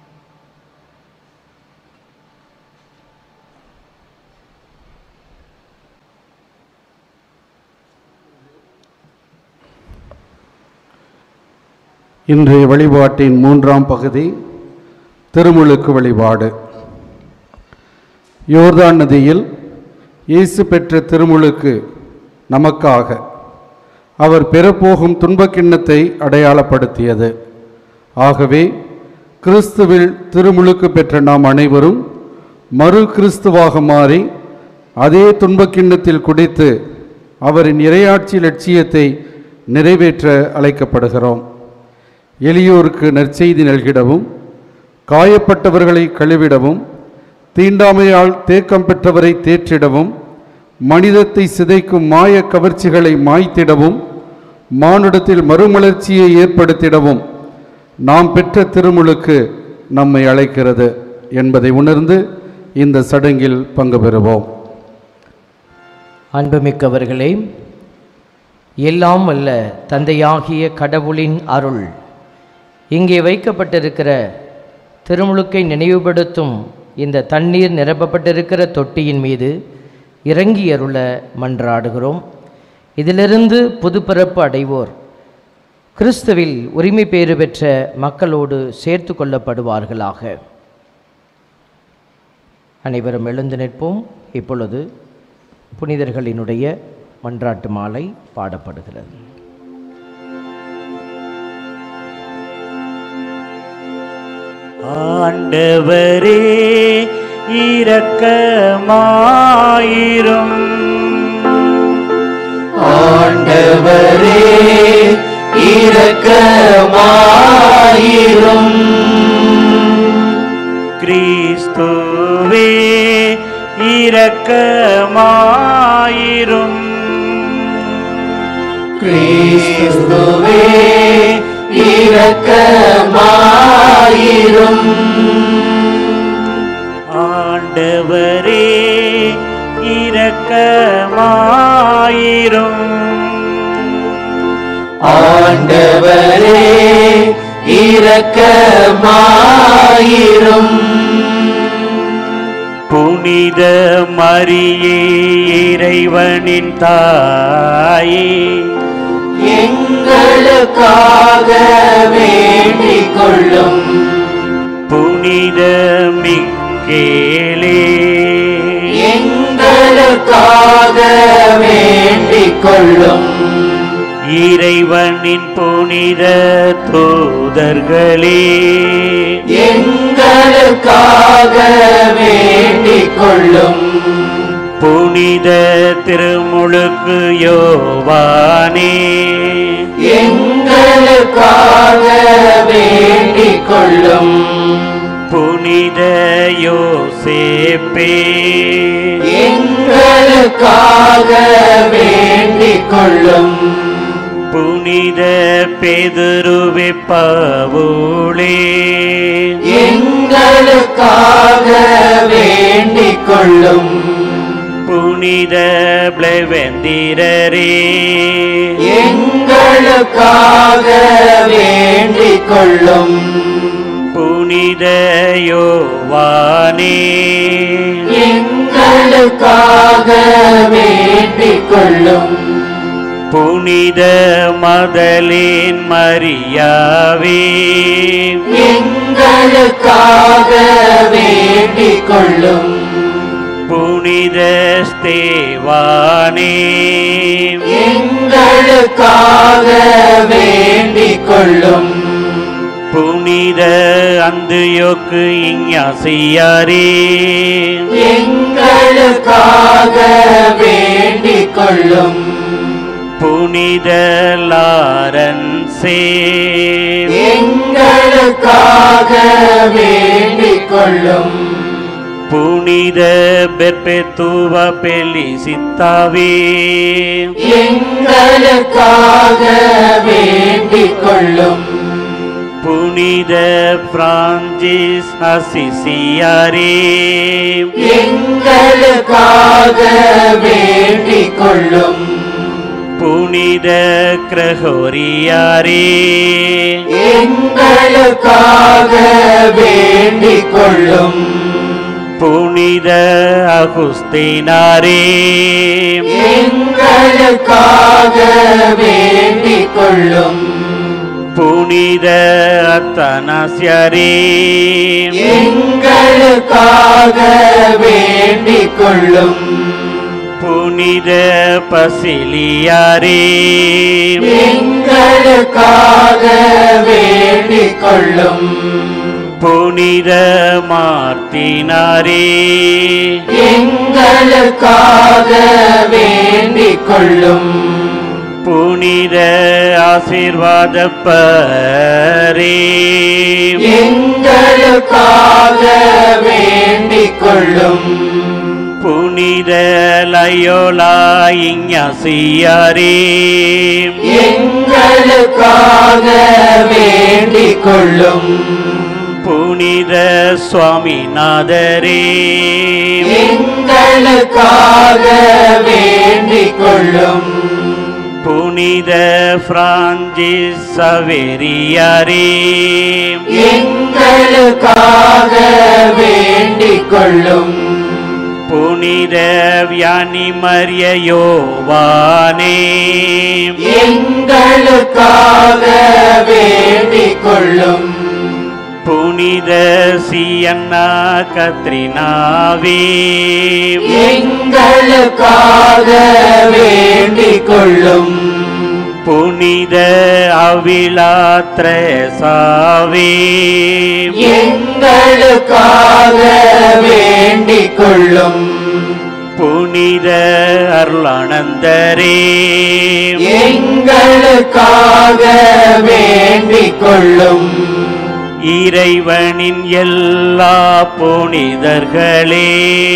இன்றைய வழிபாட்டின் மூன்றாம் பகுதி திருமுழுக்கு வழிபாடு. யோர்தான் நதியில் இயேசு பெற்ற திருமுழுக்கு நமக்காக அவர் பெறப்போகும் துன்பக் கிண்ணத்தை அடையாளப்படுத்தியது. ஆகவே கிறிஸ்துவில் திருமுழுக்கு பெற்ற நாம் அனைவரும் மறு கிறிஸ்துவாக மாறி அதே துன்பக் கிண்ணத்தில் குடித்து அவரின் இறையாட்சி லட்சியத்தை நிறைவேற்ற அழைக்கப்படுகிறோம். எளியோருக்கு நற்செய்தி நல்கிடவும், காயப்பட்டவர்களை கழுவிடவும், தீண்டாமையால் தேக்கம் பெற்றவரை தேற்றிடவும், மனிதத்தை சிதைக்கும் மாய கவர்ச்சிகளை மாய்த்திடவும், மானுடத்தில் மறுமலர்ச்சியை ஏற்படுத்திடவும் நாம் பெற்ற திருமுழுக்கு நம்மை அழைக்கிறது என்பதை உணர்ந்து இந்த சடங்கில் பங்கு பெறுவோம். அன்புமிக்கவர்களே, எல்லாம் வல்ல தந்தையாகிய கடவுளின் அருள் இங்கே வைக்கப்பட்டிருக்கிற திருமுழுக்கை நினைவுபடுத்தும் இந்த தண்ணீர் நிரப்பப்பட்டிருக்கிற தொட்டியின் மீது இறங்கி அருள மன்றாடுகிறோம். இதிலிருந்து புதுப்பிறப்பு அடைவோர் கிறிஸ்துவில் உரிமை பேறு பெற்ற மக்களோடு சேர்த்து கொள்ளப்படுவார்களாக. அனைவரும் எழுந்து நிற்போம். இப்பொழுது புனிதர்களினுடைய மன்றாட்டு மாலை பாடப்படுகிறது. ஆண்டவரே இரக்கமாயிரும், ஆண்டவரே இரக்கமாயிரும், கிறிஸ்துவே இரக்கமாயிரும், கிறிஸ்துவே இரக்கமாயிரும், ஆண்டவரே இரக்கமாயிரும், ஆண்டவரே இரக்கமாயிரும். புனித மரியே இறைவனின் தாயே, எங்களுக்காக வேண்டிக் கொள்ளும். புனித மிக்கேலே, எங்களுக்காக வேண்டிக் கொள்ளும். இறைவனின் புனித தூதர்களே, எங்களுக்காக வேண்டிக் கொள்ளும். புனித திருமுழுக்கு யோவானே, எங்களுக்காக வேண்டிக் கொள்ளும். புனித யோசேப்பே, எங்களுக்காக வேண்டிக் கொள்ளும். புனித பேதுருவே பவுலே, எங்களுக்காக வேண்டிக் கொள்ளும். புனித பிளவெந்திரரே, எங்களுக்காக வேண்டிக் கொள்ளும். புனித யோவானே, எங்களுக்காக வேண்டிக் கொள்ளும். புனித மதலேன் மரியாவே, எங்களுக்காக வேண்டிக் கொள்ளும். புனித ஸ்தேவானே, எங்களுக்காக வேண்டிக் கொள்ளும். புனித அந்தியோக்கு இஞ்ஞாசியாரே எங்களுக்காக வேண்டிக் கொள்ளும். புனித லாரன்சே எங்களுக்காக வேண்டிக் கொள்ளும். புனித பெர்பெத்துவா பெலிசித்தாவே எங்களுக்காக வேண்டிக் கொள்ளும். புனித பிரான்சிஸ் அசிசியாரே எங்களுக்காக வேண்டிக் கொள்ளும். புனித கிரகோரியாரே எங்களுக்காக வேண்டிக் கொள்ளும். புனித அகுஸ்தீனாரே எங்களுக்காக வேண்டிக் கொள்ளும். புனித அத்தனாசியாரே எங்களுக்காக வேண்டிக் கொள்ளும். புனித பசிலியாரே எங்களுக்காக வேண்டிக் கொள்ளும். புனித மார்த்தினாரே எங்களுக்காக வேண்டிக் கொள்ளும். புனித ஆசீர்வாதப்பரே எங்களுக்காக வேண்டிக் கொள்ளும். புனித லயோலா இஞ்ஞாசியாரே எங்களுக்காக வேண்டிக் கொள்ளும். புனித சுவாமிநாதரே எங்களுக்காக வேண்டிக் கொள்ளும். புனித பிரான்சிஸ் சவேரியாரே எங்களுக்காக வேண்டிக் கொள்ளும். புனித வியானி மரிய யோவானே எங்களுக்காக வேண்டிக் கொள்ளும். புனித சியன்னா கத்ரினாவே எங்களுக்காக வேண்டிக் கொள்ளும். புனித அவிலாத்ரேசாவே எங்களுக்காக வேண்டிக் கொள்ளும். புனித அருளானந்தரே எங்களுக்காக வேண்டிக் கொள்ளும். இறைவனின் எல்லா புனிதர்களே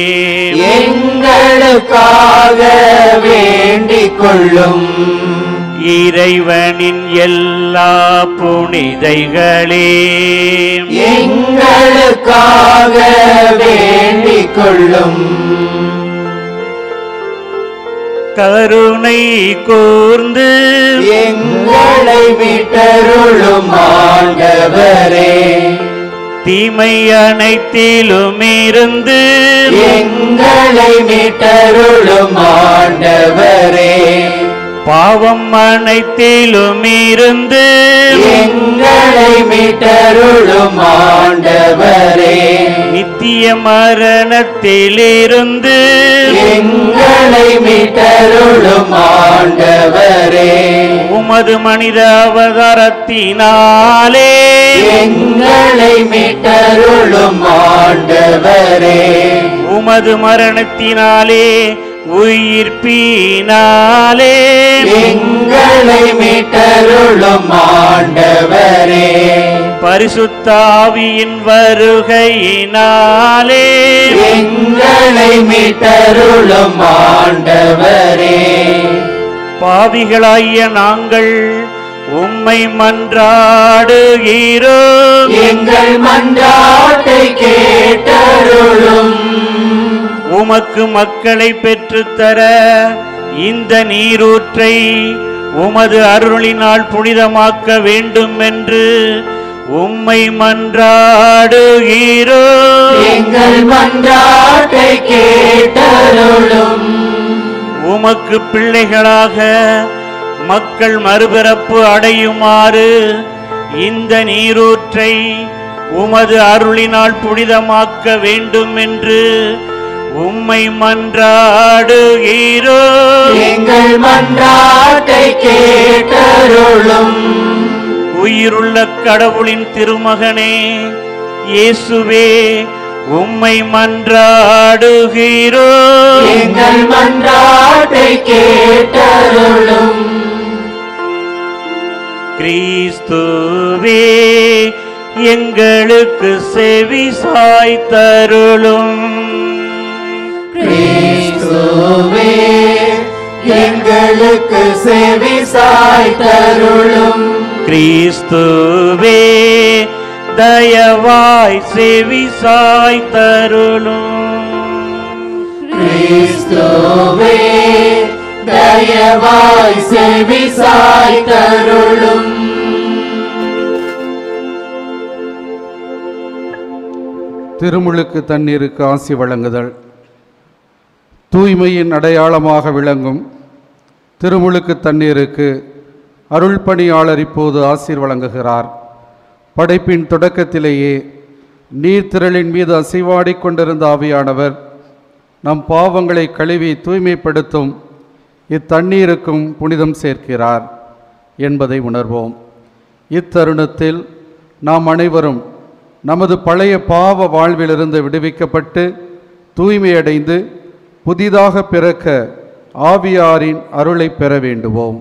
எங்களுக்காக வேண்டிக் கொள்ளும். இறைவனின் எல்லா புனிதைகளே எங்களுக்காக வேண்டிக் கொள்ளும். கருணை கூர்ந்து எங்களை மீட்டருளும் ஆண்டவரே, தீமை அனைத்திலும் இருந்து எங்களை மீட்டருளும் ஆண்டவரே, பாவம் அனைத்திலும் இருந்து எங்களை மீட்டருளும் ஆண்டவரே, நித்திய மரணத்திலிருந்து எங்களை மீட்டருளும் ஆண்டவரே, உமது மனித அவதாரத்தினாலே எங்களை மீட்டருளும் ஆண்டவரே, உமது மரணத்தினாலே உயிர்ப்பினாலே எங்களை மீட்டருளும் ஆண்டவரே, பரிசுத்த ஆவியின் வருகையினாலே எங்களை மீட்டருளும் ஆண்டவரே, பாவிகளாகிய நாங்கள் உம்மை மன்றாடுகிறோம். எங்கள் மன்றாட்டை கேட்டருளும். உமக்கு மக்களை பெற்றுத்தர இந்த நீரூற்றை உமது அருளினால் புனிதமாக்க வேண்டும் என்று உம்மை மன்றாடுகிறோம். எங்கள் மன்றாட்டை கேட்டருளும். உமக்கு பிள்ளைகளாக மக்கள் மறுபிறப்பு அடையுமாறு இந்த நீரூற்றை உமது அருளினால் புனிதமாக்க வேண்டும் என்று உம்மை மன்றாடுகிறோம். எங்கள் மன்றாட்டை கேட்டருளும். உயிருள்ள கடவுளின் திருமகனே இயேசுவே, உம்மை மன்றாடுகிறோம். எங்கள் மன்றாட்டை கேட்டருளும். கிறிஸ்துவே, எங்களுக்கு செவி சாய்த்தருளும். கிறிஸ்துவே, எங்களுக்கு செவி சாய்த்தருளும். கிறிஸ்துவே, தயவாய் செவி சாய்த்தருளும். கிறிஸ்துவே, தயவாய் செவி சாய்த்தருளும். திருமுழுக்கு தண்ணீருக்கு ஆசி வழங்குதல். தூய்மையின் அடையாளமாக விளங்கும் திருமுழுக்கு தண்ணீருக்கு அருள் பணியாளர் இப்போது ஆசீர் வழங்குகிறார். படைப்பின் தொடக்கத்திலேயே நீர்த்திரளின் மீது அசைவாடி கொண்டிருந்த ஆவியானவர் நம் பாவங்களை கழுவி தூய்மைப்படுத்தும் இத்தண்ணீருக்கும் புனிதம் சேர்க்கிறார் என்பதை உணர்வோம். இத்தருணத்தில் நாம் அனைவரும் நமது பழைய பாவ வாழ்விலிருந்து விடுவிக்கப்பட்டு தூய்மையடைந்து புதிதாக பிறக்க ஆவியாரின் அருளை பெற வேண்டுவோம்.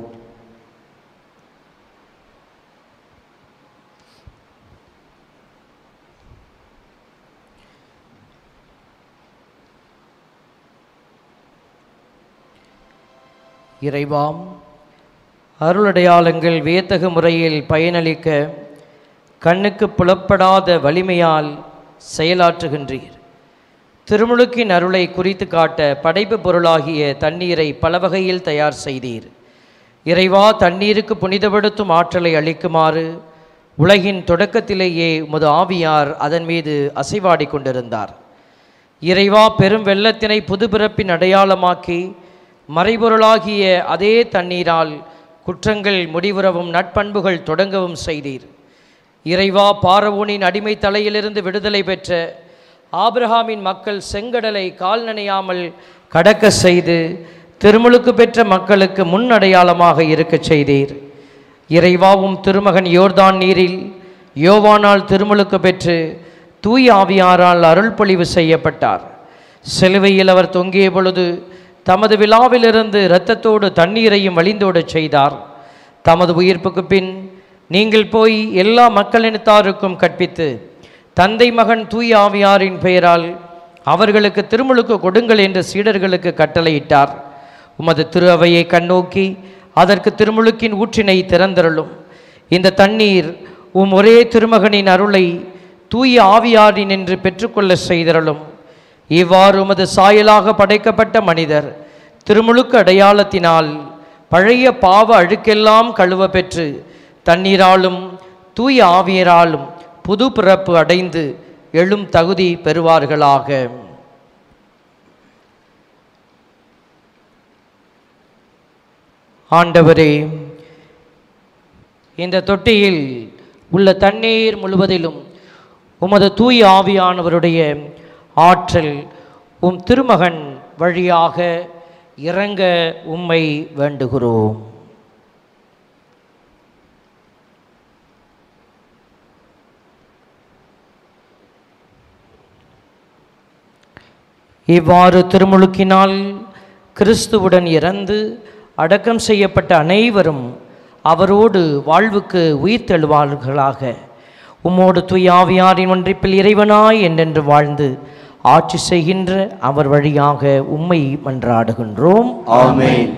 இறைவாம், அருளடையாளங்கள் வியத்தகு முறையில் பயனளிக்க கண்ணுக்கு புலப்படாத வலிமையால் செயலாற்றுகின்றீர். திருமுழுக்கின் அருளை குறித்து காட்ட படைப்பு பொருளாகிய தண்ணீரை பல வகையில் தயார் செய்தீர். இறைவா, தண்ணீருக்கு புனிதப்படுத்தும் ஆற்றலை அளிக்குமாறு உலகின் தொடக்கத்திலேயே உமது ஆவியார் அதன் மீது அசைவாடி கொண்டிருந்தார். இறைவா, பெரும் வெள்ளத்தினை புதுபிறப்பின் அடையாளமாக்கி மறைபொருளாகிய அதே தண்ணீரால் குற்றங்கள் முடிவுறவும் நட்பண்புகள் தொடங்கவும் செய்தீர். இறைவா, பார்வோனின் அடிமை தலையிலிருந்து விடுதலை பெற்ற ஆபிரகாமின் மக்கள் செங்கடலை கால் நனையாமல் கடக்க செய்து திருமுழுக்கு பெற்ற மக்களுக்கு முன் அடையாளமாக இருக்கச் செய்தீர். இறைவாவும் திருமகன் யோர்தான் நீரில் யோவானால் திருமுழுக்கு பெற்று தூய் ஆவியாரால் அருள் பொழிவு செய்யப்பட்டார். சிலுவையில் அவர் தொங்கிய பொழுது தமது விழாவிலிருந்து இரத்தத்தோடு தண்ணீரையும் வழிந்தோடச் செய்தார். தமது உயிர்ப்புக்கு பின் நீங்கள் போய் எல்லா மக்களினத்தாருக்கும் கற்பித்து தந்தை மகன் தூய் ஆவியாரின் பெயரால் அவர்களுக்கு திருமுழுக்கு கொடுங்கள் என்று சீடர்களுக்கு கட்டளையிட்டார். உமது திரு அவையை கண்ணோக்கி அதற்கு திருமுழுக்கின் ஊற்றினை திறந்தருளும். இந்த தண்ணீர் உம் ஒரே திருமகனின் அருளை தூய ஆவியாரின் என்று பெற்றுக்கொள்ள செய்தருளும். இவ்வாறு உமது சாயலாக படைக்கப்பட்ட மனிதர் திருமுழுக்கு அடையாளத்தினால் பழைய பாவ அழுக்கெல்லாம் கழுவ பெற்று தண்ணீராலும் தூய ஆவியராலும் புது பிறப்பு அடைந்து எழும் தகுதி பெறுவார்களாக. ஆண்டவரே, இந்த தொட்டியில் உள்ள தண்ணீர் முழுவதிலும் உமது தூய ஆவியானவருடைய ஆற்றல் உம் திருமகன் வழியாக இறங்க உம்மை வேண்டுகிறோம். இவ்வாறு திருமுழுக்கினால் கிறிஸ்துவுடன் இறந்து அடக்கம் செய்யப்பட்ட அனைவரும் அவரோடு வாழ்வுக்கு உயிர் தெழுவார்களாக. உம்மோடு தூய ஆவியாரின் ஒன்றிப்பில் இறைவனாய் என்றென்று வாழ்ந்து ஆட்சி செய்கின்ற அவர் வழியாக உம்மை மன்றாடுகின்றோம். ஆமென்.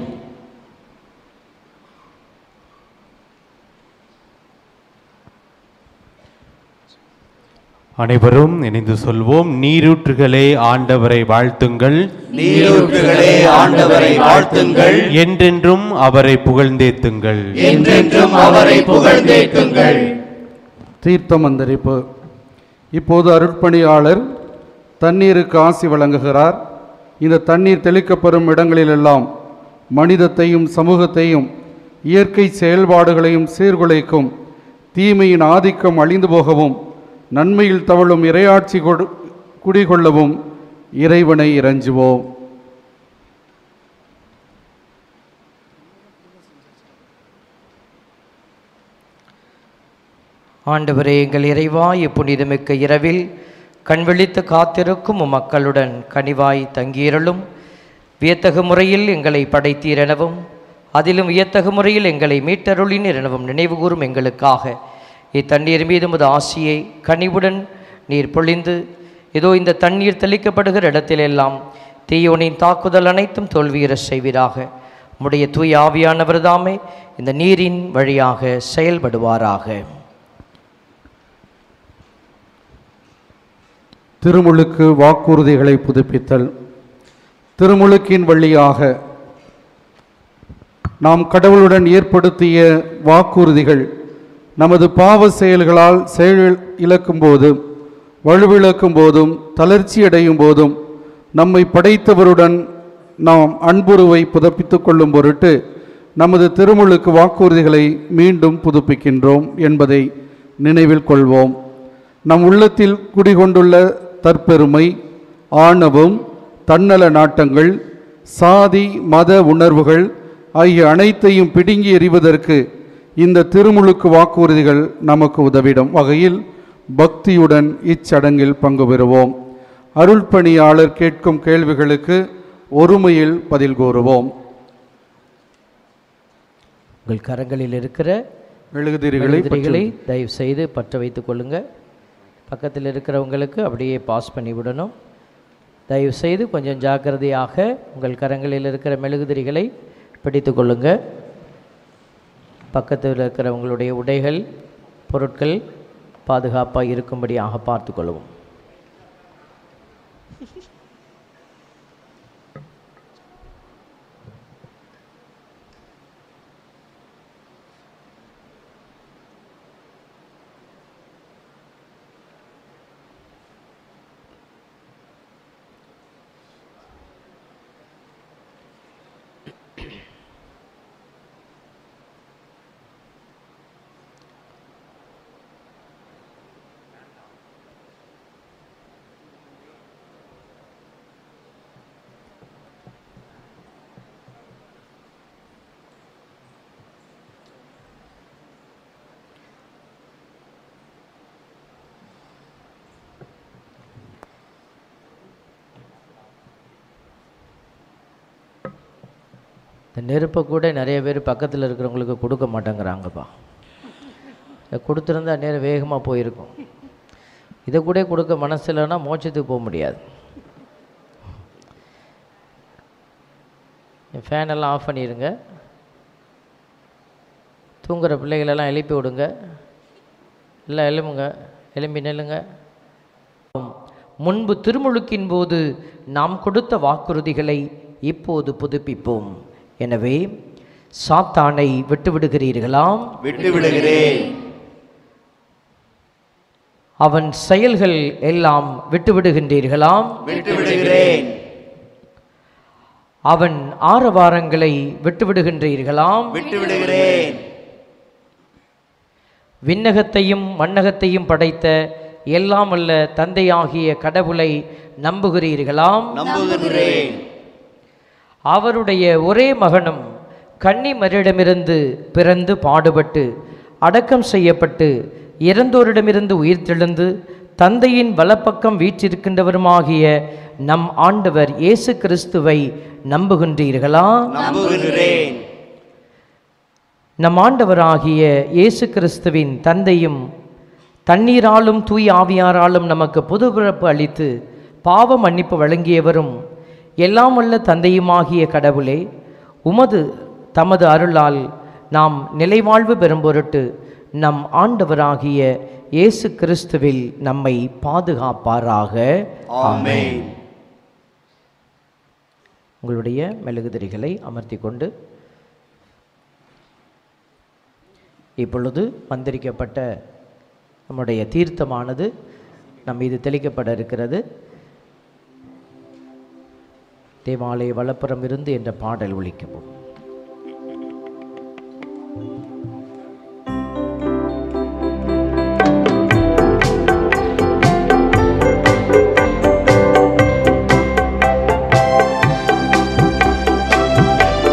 அனைவரும் இணைந்து சொல்வோம். நீரூற்றுகளே ஆண்டவரை வாழ்த்துங்கள், நீரூற்றுகளே ஆண்டவரை வாழ்த்துங்கள், என்றென்றும் அவரை புகழ்ந்தேத்துங்கள், என்றென்றும் அவரை புகழ்ந்தேத்துங்கள். தீர்த்தம் மந்திரிப்பு. இப்போது அருட்பணியாளர் தண்ணீருக்கு ஆசி வழங்குகிறார். இந்த தண்ணீர் தெளிக்கப்பெறும் இடங்களிலெல்லாம் மனிதத்தையும் சமூகத்தையும் இயற்கை செயல்பாடுகளையும் சீர்குலைக்கும் தீமையின் ஆதிக்கம் அழிந்து போகவும் நன்மையில் தவழும் இறையாட்சி கொடு குடிகொள்ளவும் இறைவனை இறைஞ்சுவோம். ஆண்டவரே, எங்கள் இறைவா, இப்புனிதமிக்க இரவில் கண்விழித்து காத்திருக்கும் உம் மக்களுடன் கனிவாய் தங்கியிருளும். வியத்தகு முறையில் எங்களை படைத்தீர் எனவும் அதிலும் வியத்தகு முறையில் எங்களை மீட்டருளினீர் எனவும் நினைவுகூரும் எங்களுக்காக இத்தண்ணீர் மீது உமது ஆசியை கனிவுடன் நீர் பொழிந்து இதோ இந்த தண்ணீர் தெளிக்கப்படுகிற இடத்திலெல்லாம் தீயோனின் தாக்குதல் அனைத்தும் தோல்வியுற செய்வீராக. உம்முடைய தூய ஆவியானவர் தாமே இந்த நீரின் வழியாக செயல்படுவாராக. திருமுழுக்கு வாக்குறுதிகளை புதுப்பித்தல். திருமுழுக்கின் வழியாக நாம் கடவுளுடன் ஏற்படுத்திய வாக்குறுதிகள் நமது பாவ செயல்களால் செயல் இழக்கும் போதும் வலுவிழக்கும் போதும் தளர்ச்சியடையும் போதும் நம்மை படைத்தவருடன் நாம் அன்புறவை புதுப்பித்து கொள்ளும் பொருட்டு நமது திருமுழுக்கு வாக்குறுதிகளை மீண்டும் புதுப்பிக்கின்றோம் என்பதை நினைவில் கொள்வோம். நம் உள்ளத்தில் குடிகொண்டுள்ள தற்பெருமை, ஆணவம், தன்னல நாட்டங்கள், சாதி மத உணர்வுகள் ஆகிய அனைத்தையும் பிடுங்கி எறிவதற்கு இந்த திருமுழுக்கு வாக்குறுதிகள் நமக்கு உதவிடும் வகையில் பக்தியுடன் இச்சடங்கில் பங்கு பெறுவோம். அருள்பணியாளர் கேட்கும் கேள்விகளுக்கு ஒருமையில் பதில் கூறுவோம். உங்கள் கரங்களில் இருக்கிற மெழுகுதிரிகளை மெழுகுதிரிகளை தயவு செய்து பற்ற வைத்துக் கொள்ளுங்க. பக்கத்தில் இருக்கிறவங்களுக்கு அப்படியே பாஸ் பண்ணி விடணும். தயவு செய்து கொஞ்சம் ஜாக்கிரதையாக உங்கள் கரங்களில் இருக்கிற மெழுகுதிரிகளை பிடித்து கொள்ளுங்க. பக்கத்தில் இருக்கிறவங்களுடைய உடைகள் பொருட்கள் பாதுகாப்பாக இருக்கும்படியாக பார்த்து கொள்வோம். இந்த நெருப்பை கூட நிறைய பேர் பக்கத்தில் இருக்கிறவங்களுக்கு கொடுக்க மாட்டேங்கிறாங்கப்பா. இதை கொடுத்துருந்தா நேரம் வேகமாக போயிருக்கும். இதை கூட கொடுக்க மனசு இல்லைன்னா மோட்சத்துக்கு போக முடியாது. ஃபேனெல்லாம் ஆஃப் பண்ணிடுங்க. தூங்குகிற பிள்ளைகளெல்லாம் எழுப்பி விடுங்க. எல்லாம் எழும்புங்க, எழும்பி நெல்லுங்க. முன்பு திருமுழுக்கின் போது நாம் கொடுத்த வாக்குறுதிகளை இப்போது புதுப்பிப்போம். எனவே சாத்தானை விட்டுவிடுகிறீர்களாம்? விட்டுவிடுகிறேன். அவன் செயல்கள் எல்லாம் விட்டுவிடுகின்றீர்களாம்? விட்டுவிடுகிறேன். அவன் ஆரவாரங்களை விட்டுவிடுகின்றீர்களாம்? விட்டுவிடுகிறேன். விண்ணகத்தையும் மண்ணகத்தையும் படைத்த எல்லாம் அல்ல தந்தையாகிய கடவுளை நம்புகிறீர்களாம்? நம்புகிறேன். அவருடைய ஒரே மகனும் கன்னிமரிடமிருந்து பிறந்து பாடுபட்டு அடக்கம் செய்யப்பட்டு இறந்தோரிடமிருந்து உயிர்த்தெழுந்து தந்தையின் வலப்பக்கம் வீற்றிருக்கின்றவருமாகிய நம் ஆண்டவர் இயேசு கிறிஸ்துவை நம்புகின்றீர்களா? நம்புகிறேன். நம் ஆண்டவராகிய இயேசு கிறிஸ்துவின் தந்தையும் தண்ணீராலும் தூய் ஆவியாராலும் நமக்கு புதுப்பிறப்பு அளித்து பாவ மன்னிப்பு வழங்கியவரும் எல்லாம் வல்ல தந்தையுமாகிய கடவுளே, உமது தமது அருளால் நாம் நிலைவாழ்வு பெறும் பொருட்டு நம் ஆண்டவராகிய இயேசு கிறிஸ்துவில் நம்மை பாதுகாப்பாராக. ஆமென். உங்களுடைய மெழுகுதிரிகளை அமர்த்தி கொண்டு இப்பொழுது மந்திரிக்கப்பட்ட நம்முடைய தீர்த்தமானது நம் மீது தெளிக்கப்பட இருக்கிறது. தேவாலய வலப்புறம் இருந்து என்ற பாடல் ஒலிக்கவும்.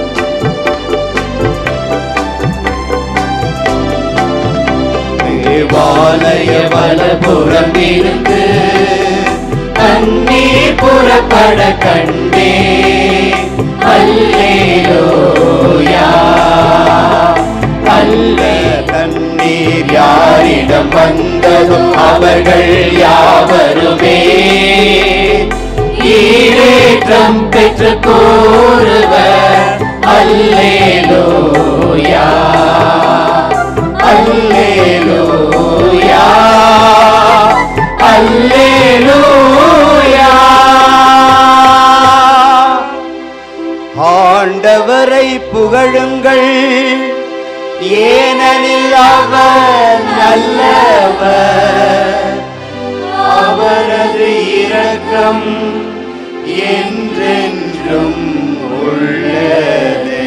தேவ தேவாலய வலப்புறம் இருந்து தண்ணீர் புறப்பட கண்டே. அல்லேலூயா. அல்ல தண்ணீர் யாரிடம் வந்ததோ அவர்கள் யாவருமே ஈரேற்றம் பெற்று கூறுவர். அல்லேலூயா. அல்லேலூயா. அல்லேலூயா. ஆண்டவரை புகழுங்கள், ஏனெனில் அவர் நல்லவர், அவரது இரக்கம் என்றென்றும் உள்ளது.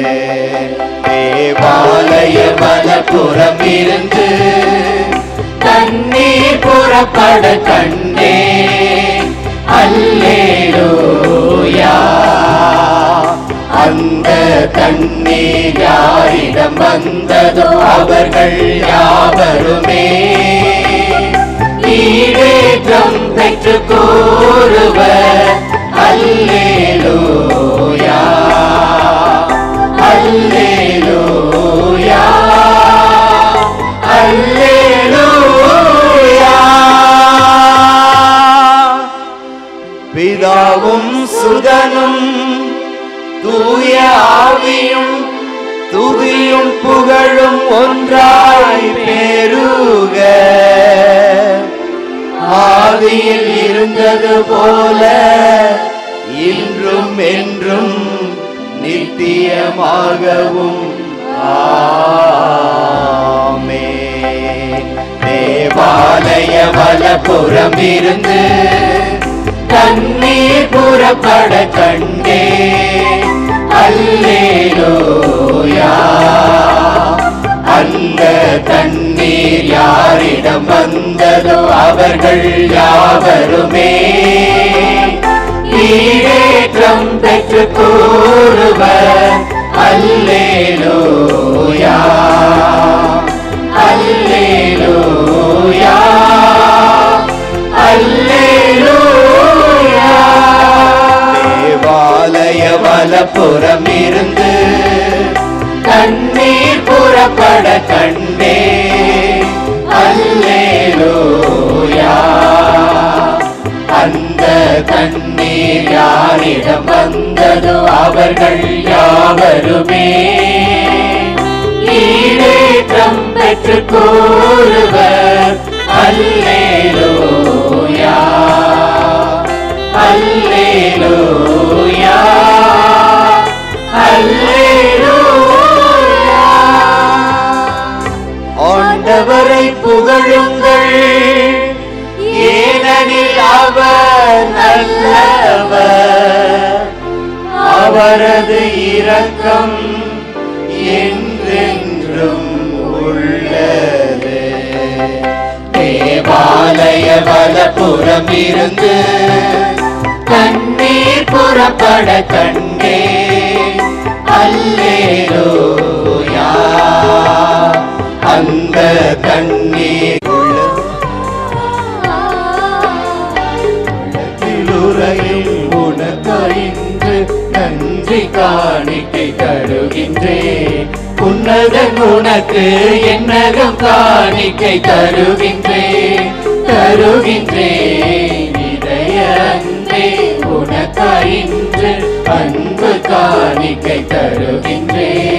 தேவாலய வலப்புறம் இருந்து தண்ணீர் புறப்பட கண்டே. அல்லேலூயா. அந்த தண்ணீர் யாரிடம் வந்ததோ அவர்கள் யாவருமே ஈடேற்றம் பெற்று கூறுவர். அல்லேலூயா. அல்லேலூயா. அல்லேலூயா. பிதாவும் சுதனும் தூய ஆவியும் துதியும் புகழும் ஒன்றாய் பெருக. ஆதியில் இருந்தது போல இன்றும் என்றும் நித்தியமாகவும் ஆமென். தேவாலய வலப்புறம் இருந்து தண்ணீர் புறப்பட கண்டே. அல்லேலூயா. அந்த தண்ணீர் யாரிடம் வந்ததோ அவர்கள் யாவருமே ஈடேற்றம் பெற்று கூறுவர். அல்லேலூயா. அல்லேலூயா. அல்லேலூயா. தேவாலய வலப்புறம் இருந்து தண்ணீர் புறப்பட கண்டே. அல்லேலூயா. அந்த தண்ணீர் யாரிடம் வந்ததோ அவர்கள் யாவருமே ஈடேற்றம் பெற்று கூறுவர். அல்லேலூயா. அல்லேலூயா. அல்லேலூயா. ஆண்டவரை புகழுங்கள், ஏனெனில் அவர் நல்லவர், அவரது இரக்கம் என்றென்றும் உள்ளது. தேவாலய வலப்புறம் இருந்து தண்ணீர் புறப்பட கண்டே. அல்லேலூயா. அந்த தண்ணீர் உள்ளத்திலுறையும் உனக்கறிந்து நன்றி காணிக்கை தருகின்றேன். உன்னதன் உனக்கு என்னகம் காணிக்கை தருகின்றேன் தருகின்றேன் இதய அன்பே உனக்கறிந்து அன்பு காணிக்கை தருகின்றேன்.